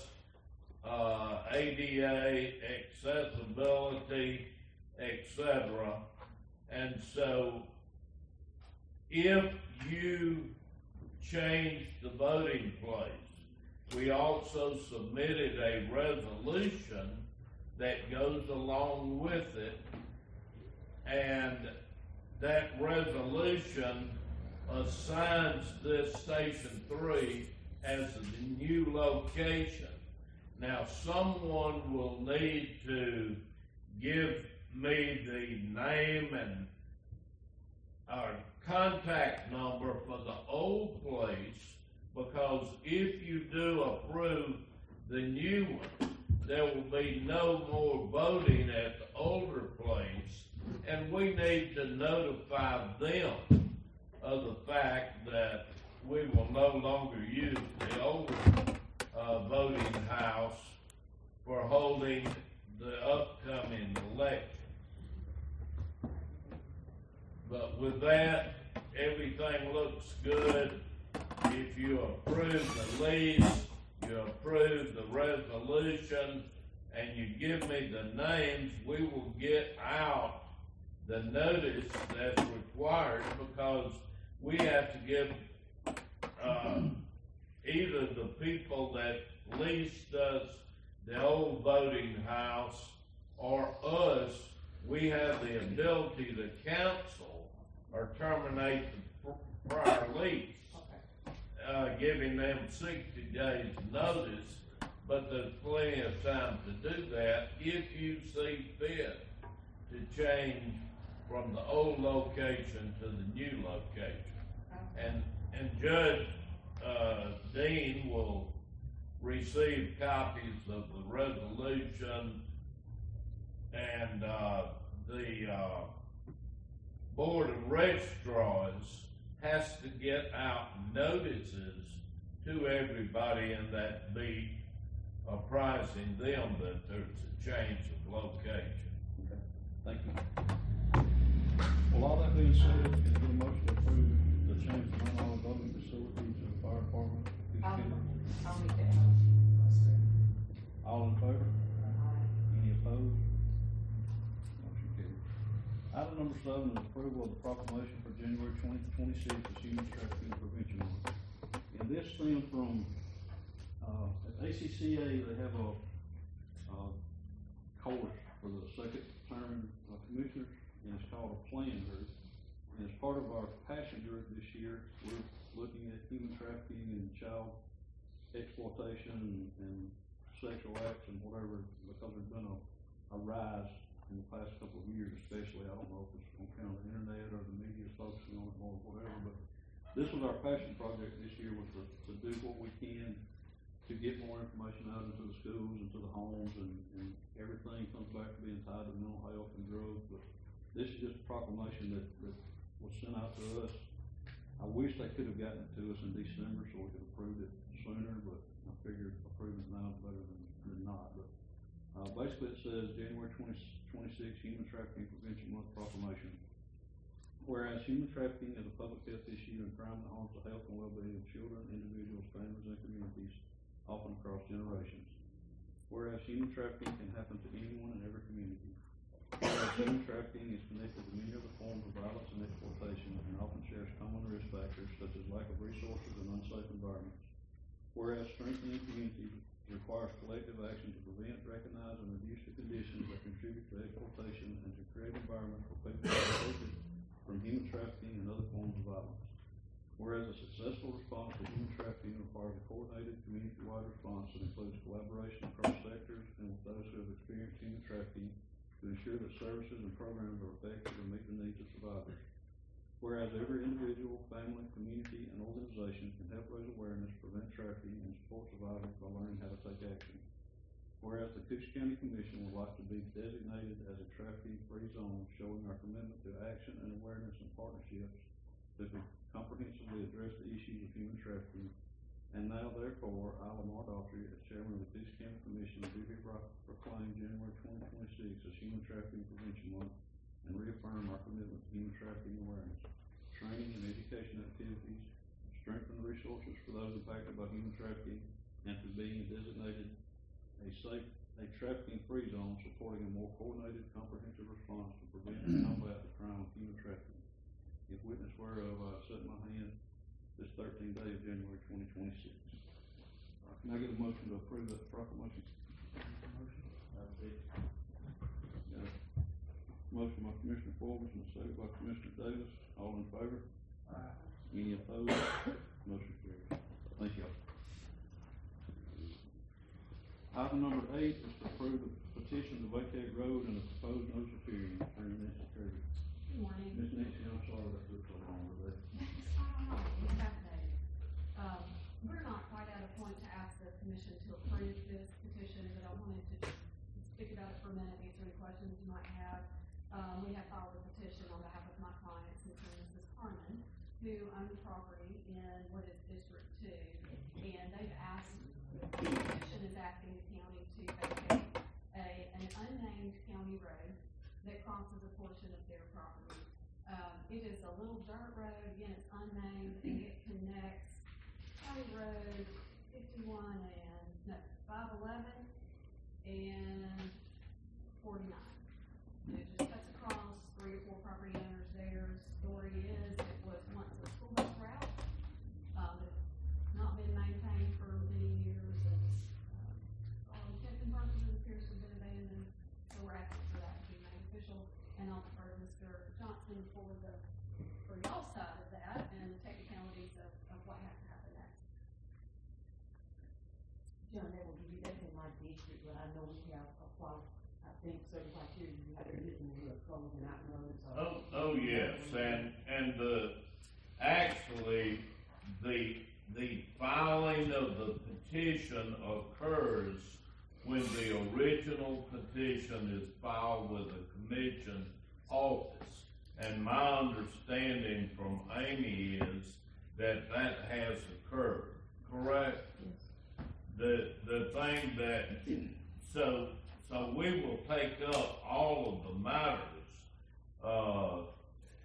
ADA, accessibility, etc. And so if you change the voting place, we also submitted a resolution that goes along with it, and that resolution assigns this Station 3 as the new location. Now, someone will need to give me the name and our contact number for the old place, because if you do approve the new one, there will be no more voting at the older place, and we need to notify them of the fact that we will no longer use the older voting house for holding the upcoming election. But with that, everything everything looks good, if you approve the lease, you approve the resolution, and you give me the names, we will get out the notice that's required, because we have to give, either the people that leased us the old voting house or us, we have the ability to cancel or terminate the prior lease, giving them 60 days notice, but there's plenty of time to do that if you see fit to change from the old location to the new location. And Judge Dean will receive copies of the resolution, and the Board of Registrars has to get out notices to everybody in that beat, apprising them that there's a change of location. Okay, thank you. Well, all that being said, is there a motion to approve the change of non-all voting facilities to the fire department? I'll make that motion. All in favor? Any opposed? Motion carried. Item number 7 is approval of the proclamation for January 2026 as Human Trafficking Prevention Month. And this stems from, at ACCA, they have a course for the second term commissioners, and it's called a plan group. And as part of our passion group this year, we're looking at human trafficking and child exploitation and sexual acts and whatever, because there's been a rise in the past couple of years, especially. I don't know if it's on account of the internet or the media focusing on it more or whatever, but this was our passion project this year, was to do what we can to get more information out into the schools and to the homes, and everything comes back to being tied to mental health and drugs. But this is just a proclamation that was sent out to us. I wish they could have gotten it to us in December so we could have approved it sooner, but I figured approving it now is better than not. But basically it says January 2026 Human Trafficking Prevention Month proclamation. Whereas human trafficking is a public health issue and crime that harms the health and well-being of children, individuals, families, and communities, often across generations. Whereas human trafficking can happen to anyone in every community. Whereas human trafficking is connected to many other forms of violence and exploitation and often shares common risk factors such as lack of resources and unsafe environments. Whereas strengthening communities requires collective action to prevent, recognize, and reduce the conditions that contribute to exploitation and to create an environment for people to be protected from human trafficking and other forms of violence. Whereas a successful response to human trafficking requires a coordinated community-wide response that includes collaboration across sectors and with those who have experienced human trafficking to ensure that services and programs are effective and meet the needs of survivors. Whereas every individual, family, community, and organization can help raise awareness, prevent trafficking, and support survivors by learning how to take action. Whereas the Coosa County Commission would like to be designated as a trafficking-free zone, showing our commitment to action and awareness and partnerships that can comprehensively address the issues of human trafficking. And now, therefore, I, Lamar Daughtry, as chairman of the Coosa County Commission, do hereby proclaim January 2026 as Human Trafficking Prevention Month and reaffirm our commitment to human trafficking awareness, training and education activities, strengthen the resources for those impacted by human trafficking, and to being designated a trafficking-free zone, supporting a more coordinated, comprehensive response to prevent and combat the crime of human trafficking. If witness whereof, I set my hand this 13th day of January 2026. Can I get a motion to approve that proclamation? Motion by Commissioner Forbes and second by Commissioner Davis. All in favor? Aye. Any opposed? Motion carries. Thank you. Item number 8 is to approve the petition to vacate road and the proposed notice of hearing. Attorney Nancy Kirby. Good morning. Ms. Nancy, I'm sorry that took so long today. It's fascinating. We're not quite at a point to ask the commission to approve this petition, but I wanted to just speak about it for a minute, answer any questions you might have. We have filed a petition on behalf of my clients, Mr. and Mrs. Harmon, who own the property in what is District 2, and they've asked, the petition is asking the county to vacate an unnamed county road that crosses a portion of their property. It is a little dirt road, again, it's unnamed, and it connects County Road 511 and 49. And it just cuts across 3 or 4 property owners there. Story is, it was once a school bus route. It's not been maintained for many years, and all intents and purposes appears to have been abandoned. So we're asking for that to be made official, and I'll defer to Mr. Johnson for y'all's side of that and the technicalities of what has to happen next. John, that will give you, that's in my district, but I know we have I think certain criteria you have to meet when we are closing out roads. Oh, yes, and actually, the filing of the petition occurs when the original petition is filed with the commission office. And my understanding from Amy is that has occurred, correct? Yes. The thing that, so we will take up all of the matters,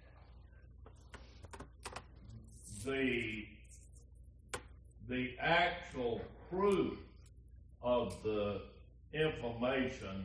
the actual proof of the information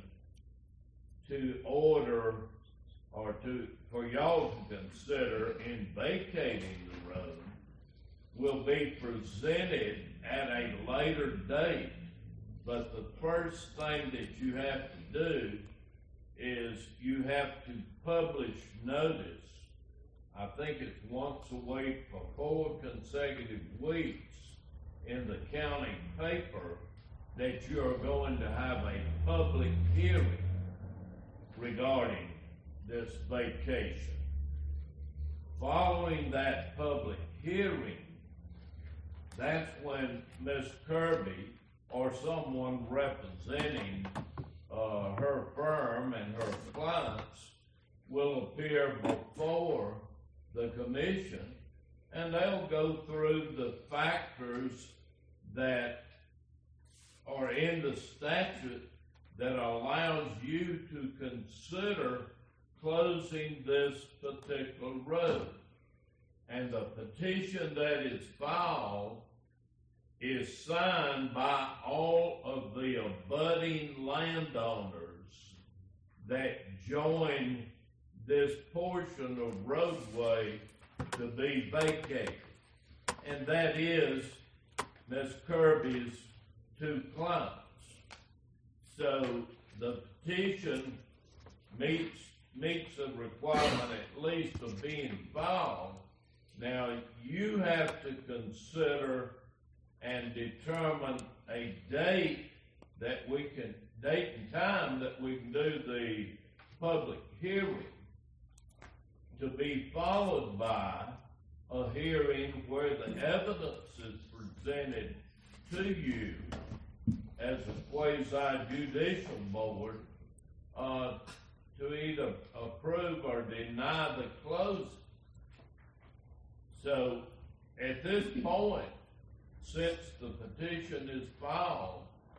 to order or for y'all to consider in vacating the road will be presented at a later date. But the first thing that you have to do is you have to publish notice. I think it's once a week for 4 consecutive weeks in the county paper that you are going to have a public hearing regarding this vacation. Following that public hearing, that's when Ms. Kirby or someone representing her firm and her clients will appear before the commission, and they'll go through the factors that are in the statute that allows you to consider closing this particular road. And the petition that is filed is signed by all of the abutting landowners that join this portion of roadway to be vacated. And that is Ms. Kirby's 2 clients. So the petition meets the requirement at least of being filed. Now you have to consider and determine a date and time that we can do the public hearing, to be followed by a hearing where the evidence is presented to you as a quasi-judicial board to either approve or deny the closing. So at this point, since the petition is filed,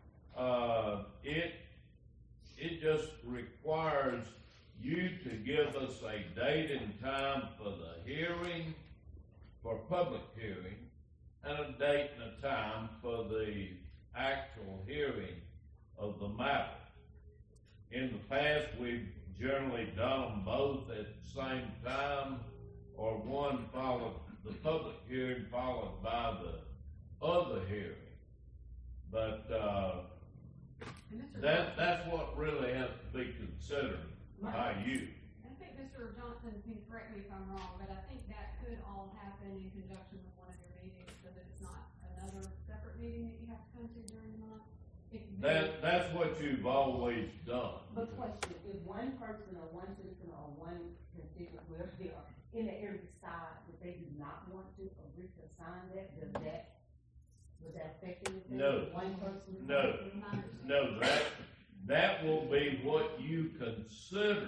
it just requires you to give us a date and time for the hearing, for public hearing, and a date and a time for the actual hearing of the matter. In the past, we've generally done them both at the same time, or one followed the public hearing followed by the other hearing. But that's what really has to be considered by you. I think Mr. Johnson can correct me if I'm wrong, but I think that could all happen in conjunction with one of your meetings, so that it's not another separate meeting that you have to come to during the month. That's what you've always done. But question, if one person or one citizen or one constituent, whoever they are, in the area decide that they do not want to agree to sign that, would that affect anything? No. One person? No, that will be what you consider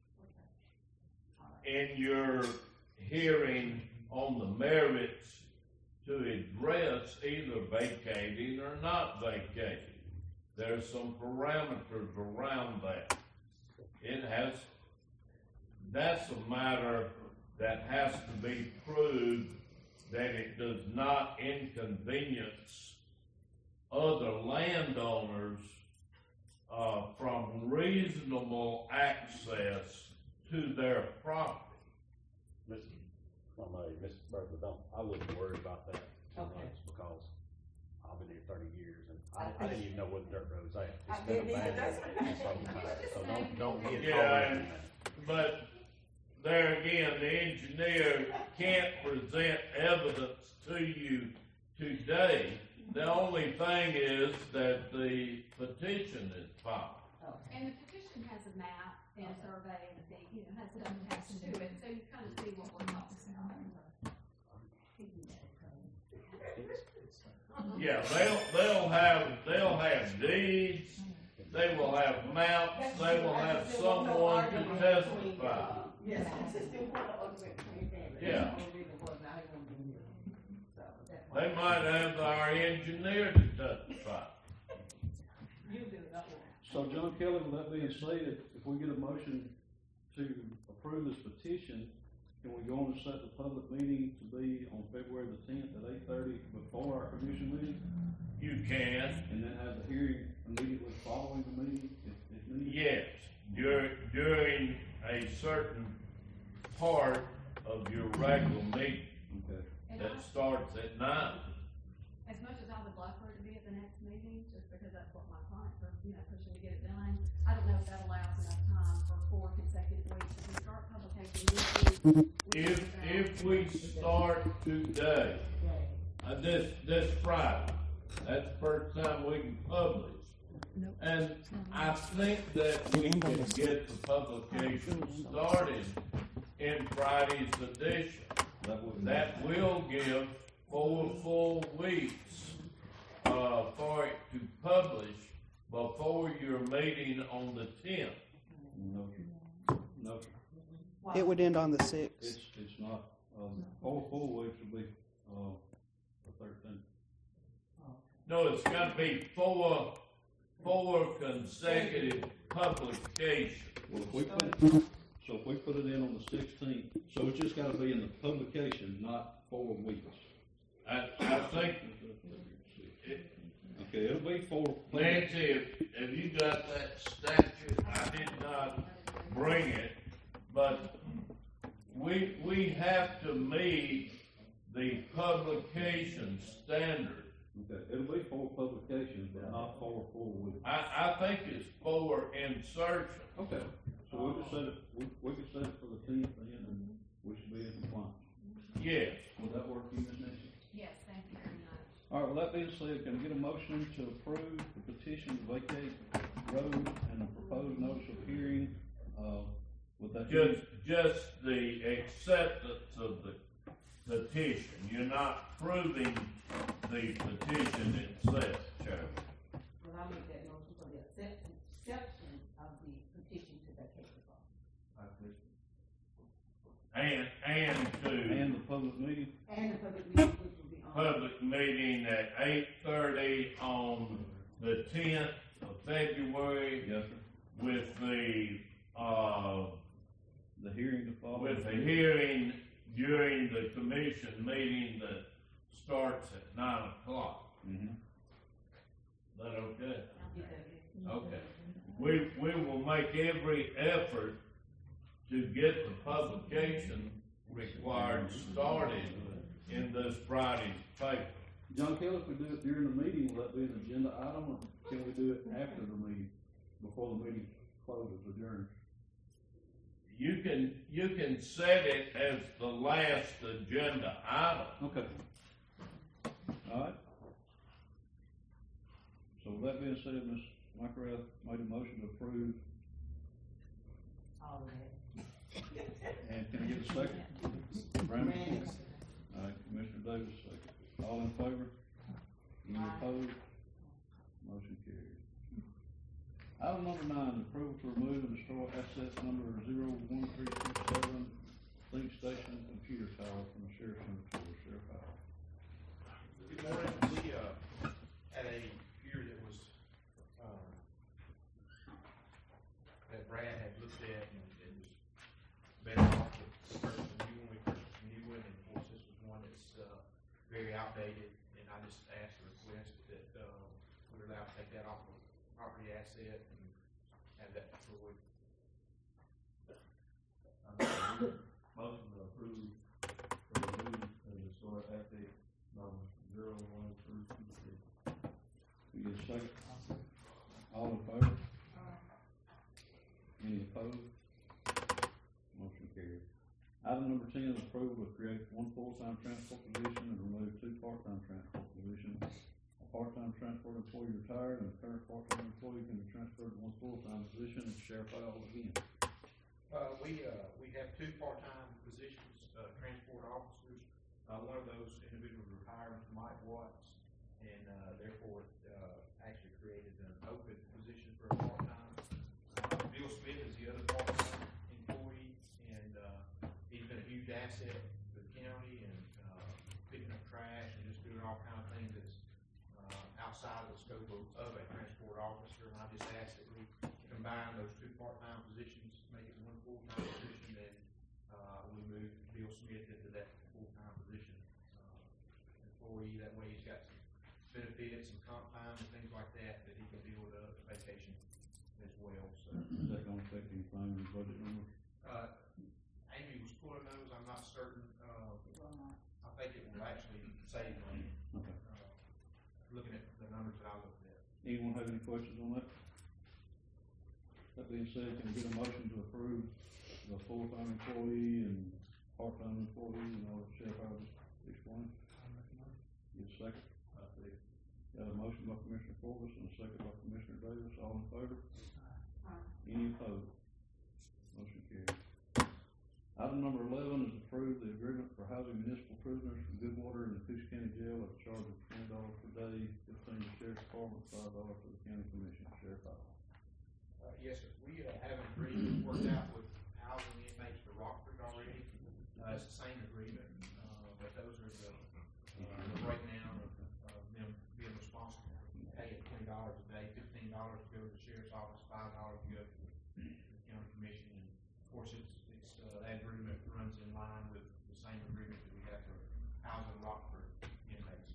in your hearing on the merits to address either vacating or not vacating. There's some parameters around that. That's a matter that has to be proved that it does not inconvenience other landowners, from reasonable access to their property. Mr. Berkeley, I wouldn't worry about that too Okay. much, because I've been here 30 years, and I didn't even know what dirt road's at. I It's been didn't either. abandoned so much, so don't get Yeah, caught in that. but there again, the engineer can't present evidence to you today. The only thing is that the petition is filed. And the petition has a map and a survey and a thing, has stuff attached to it, so you kind of see what we're talking about. Yeah, they'll have deeds, they will have maps, they will have someone to testify. Yes, it's still one argument between them. Yeah. So that's They might have our engineer to testify. You do that one. So John Kelly, with that being said, if we get a motion to approve this petition, can we go on and set the public meeting to be on February the 10th at 8:30 before our commission meeting? You can, And then have the hearing immediately following the meeting, if needed? yes, during a certain part of your regular meeting Okay. that starts at 9. As much as I would love for it to be at the next meeting, just because that's what my clients are, pushing to get it done, I don't know if that allows enough time for 4 consecutive weeks. If we start publication this week. If we start today, this Friday, that's the first time we can publish. And I think that we can get the publication started in Friday's edition. That will give 4 full weeks, for it to publish before your meeting on the 10th. No, no, It would end on the 6th. it's not, 4 full weeks would be, the 13th. No, it's gotta be four consecutive publications. Well, if we put it in on the 16th, so it's just gotta be in the publication, not 4 weeks. I think, Okay, it'll be 4. Nancy, have you got that statute? I did not bring it, but we have to meet the publication standard. Okay, it'll be 4 publications, but not 4 full weeks. I think it's 4 insertions. Okay, so we'll just set it, we can set it for the 10th then, and we should be in compliance. Yes. Would that work for you, Ms. Nancy? Yes, thank you very much. All right, well, that being said, can I get a motion to approve the petition to vacate road and the proposed notice of hearing, with that? Just the acceptance of the petition. You're not proving the petition itself, Chairman. Well, I make that motion for the exception of the petition to vacate the farm. And the public meeting? And the public meeting, which will be on. Public meeting at 8:30 on the 10th of February. Yes, sir. With the hearing to follow. With the hearing during the commission meeting that starts at 9 o'clock. Mm-hmm. Is that okay? Okay. We will make every effort to get the publication required started in this Friday's paper. John Kelly, if we do it during the meeting, will that be an agenda item, or can we do it after the meeting, before the meeting closes, adjourned? You can set it as the last agenda item. Okay. All right. So with that being said, Ms. McElrath made a motion to approve. All of that. And can I get a second? Brandon? All right, Commissioner Davis, second. All in favor? Any opposed? Motion carries. Item number 9, approval to remove and destroy assets number 01327, police station computer tower from the sheriff's inventory. Sheriff Howard. Good morning. We, had a computer that was, that Brad had looked at, and it was better off with the person new one very outdated, and I just asked a request that, we're allowed to take that off the property asset and have that destroyed. Motion to approve for the new historic asset number 01326. We get a second? All in favor? Any opposed? Motion carried. Item number 10 is approval to create one full-time transport position and remove two part-time transport positions. A part-time transport employee retired and the current part-time employee can be transferred to one full-time position and Sheriff Howell again. We have two part-time positions, transport officers. One of those individuals retired, Mike Watts, and, therefore, actually created an open position for a part-time. Bill Smith is the other part-time employee, and, he's been a huge asset to the county and, picking up trash and just doing all kinds of things that's, outside of the scope of a transport officer. And I just asked that we combine those two part-time positions, make it one full-time position, and, we move Bill Smith into that full-time position, employee. That way he's got some benefits and comp time and things like that that he can deal with vacation as well. So Is that gonna affect anything in the budget numbers? Amy was pulling those. I'm not certain. I think it will actually save money. Okay. Looking at the numbers that I looked at. Anyone have any questions on that? That being said, can we get a motion to approve the full-time employee and part-time employee and all the Sheriff Howell just explained? Get a second? I see. Got a motion by Commissioner Forbes and a second by Commissioner Davis. All in favor? Any opposed? Motion carried. Item number 11 is approve the agreement for housing municipal prisoners from Goodwater in the Coosa County Jail at a charge of $20 per day, 15 to Sheriff's Department, $5 to the County Commission. Sheriff Howell. Yes, sir. We have an agreement worked out with housing inmates for Rockford already. It's the same agreement, but those are the breakdown of them being responsible for paying $20 a day, $15 to go to the sheriff's office, $5 to go to the county commission. And of course, that agreement runs in line with the same agreement that we have for housing Rockford inmates.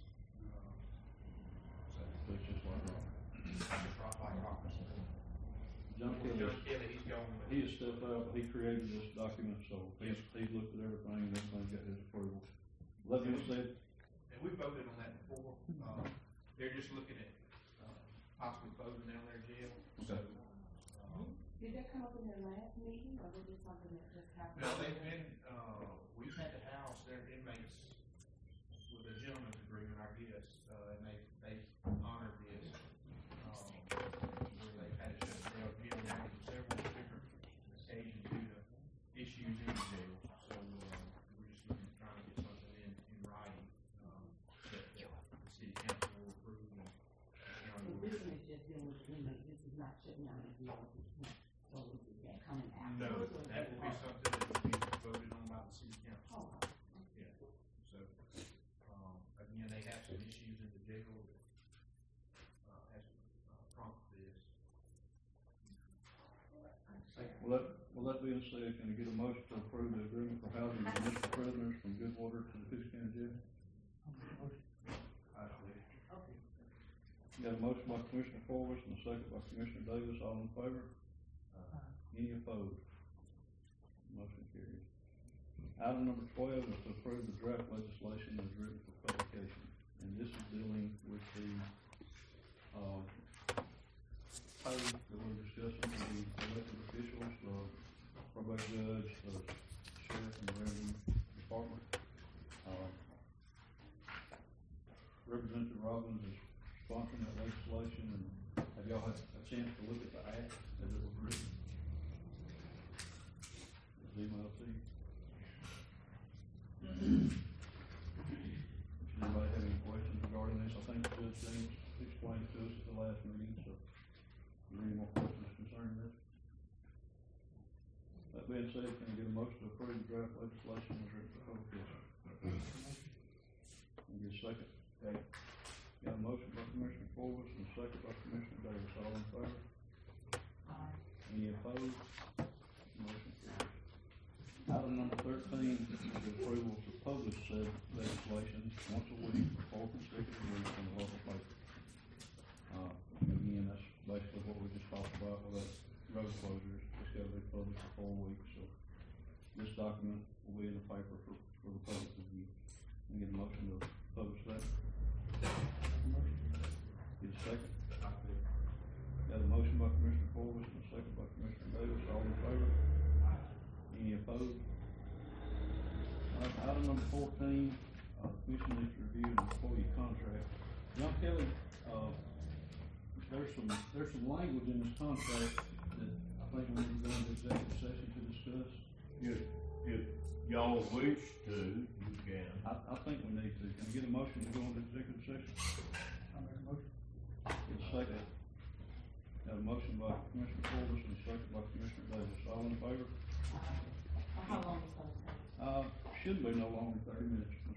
So it's just like Rockford. John Kelly, he's going. He has stepped up, he created this document, so he's looked at everything, and everything's got his approval. Let me say. And we voted on that before. They're just looking at, possibly closing down their jail. So, did that come up in their last meeting, or was it something that just happened? no, they've been, we've had to house their inmates with a gentleman's agreement, I guess, and they honored this, where they've had to shut the jail down for several different occasions due to issues in the jail. So, we're just looking, trying to get something in writing, that the city council will approve and the county will. This one is just dealing with inmates, this is not shutting down the jail, so is that coming No, afterwards? that will be something that will be voted on by the city council. Oh, Yeah, so, again, they have some issues in the jail that, has, prompted this. Well, that being said, can I get a motion to approve the agreement for housing municipal prisoners from Goodwater to the Coosa County Jail? I believe. Got a motion by Commissioner Forbes and a second by Commissioner Davis. All in favor? Any opposed? Motion carries. Item number 12 is to approve the draft legislation as written for publication. And this is dealing with the, pay that we're discussing for the elected officials, the probate judge, the sheriff and the revenue department. Representative Robbins is sponsoring that legislation, and have y'all had a chance to look at the act as it was written? It's emailed to you. Does anybody have any questions regarding this? I think Judge James explained it to us at the last meeting, so are there any more questions concerning this? That being said, can I get a motion to approve the draft legislation as written for publication? Can I get a second? Okay. Got a motion by Commissioner Forbes and a second by Commissioner Davis. All in favor? Any opposed? Motion carries. Item number 13 is the approval to published said legislation once a week for 4 consecutive weeks in the local paper. Again, that's basically what we just talked about with the road closures, it's gotta be published for 4 weeks, so this document will be in the paper for the public to view. Can I get a motion to publish that? Get a second? Got a motion by Commissioner Forbes and a second by Commissioner Davis, all in favor? Any opposed? Item number 14, commission needs to review an employee contract. John Kelly, there's some language in this contract that I think we need to go into executive session to discuss. If y'all wish to, you can. I think we need to. Can I get a motion to go into executive session? I make a motion. Get a second. Got a motion by Commissioner Forbes and a second by Commissioner Davis. All in favor? How long is that? Shouldn't be no longer than 30 minutes.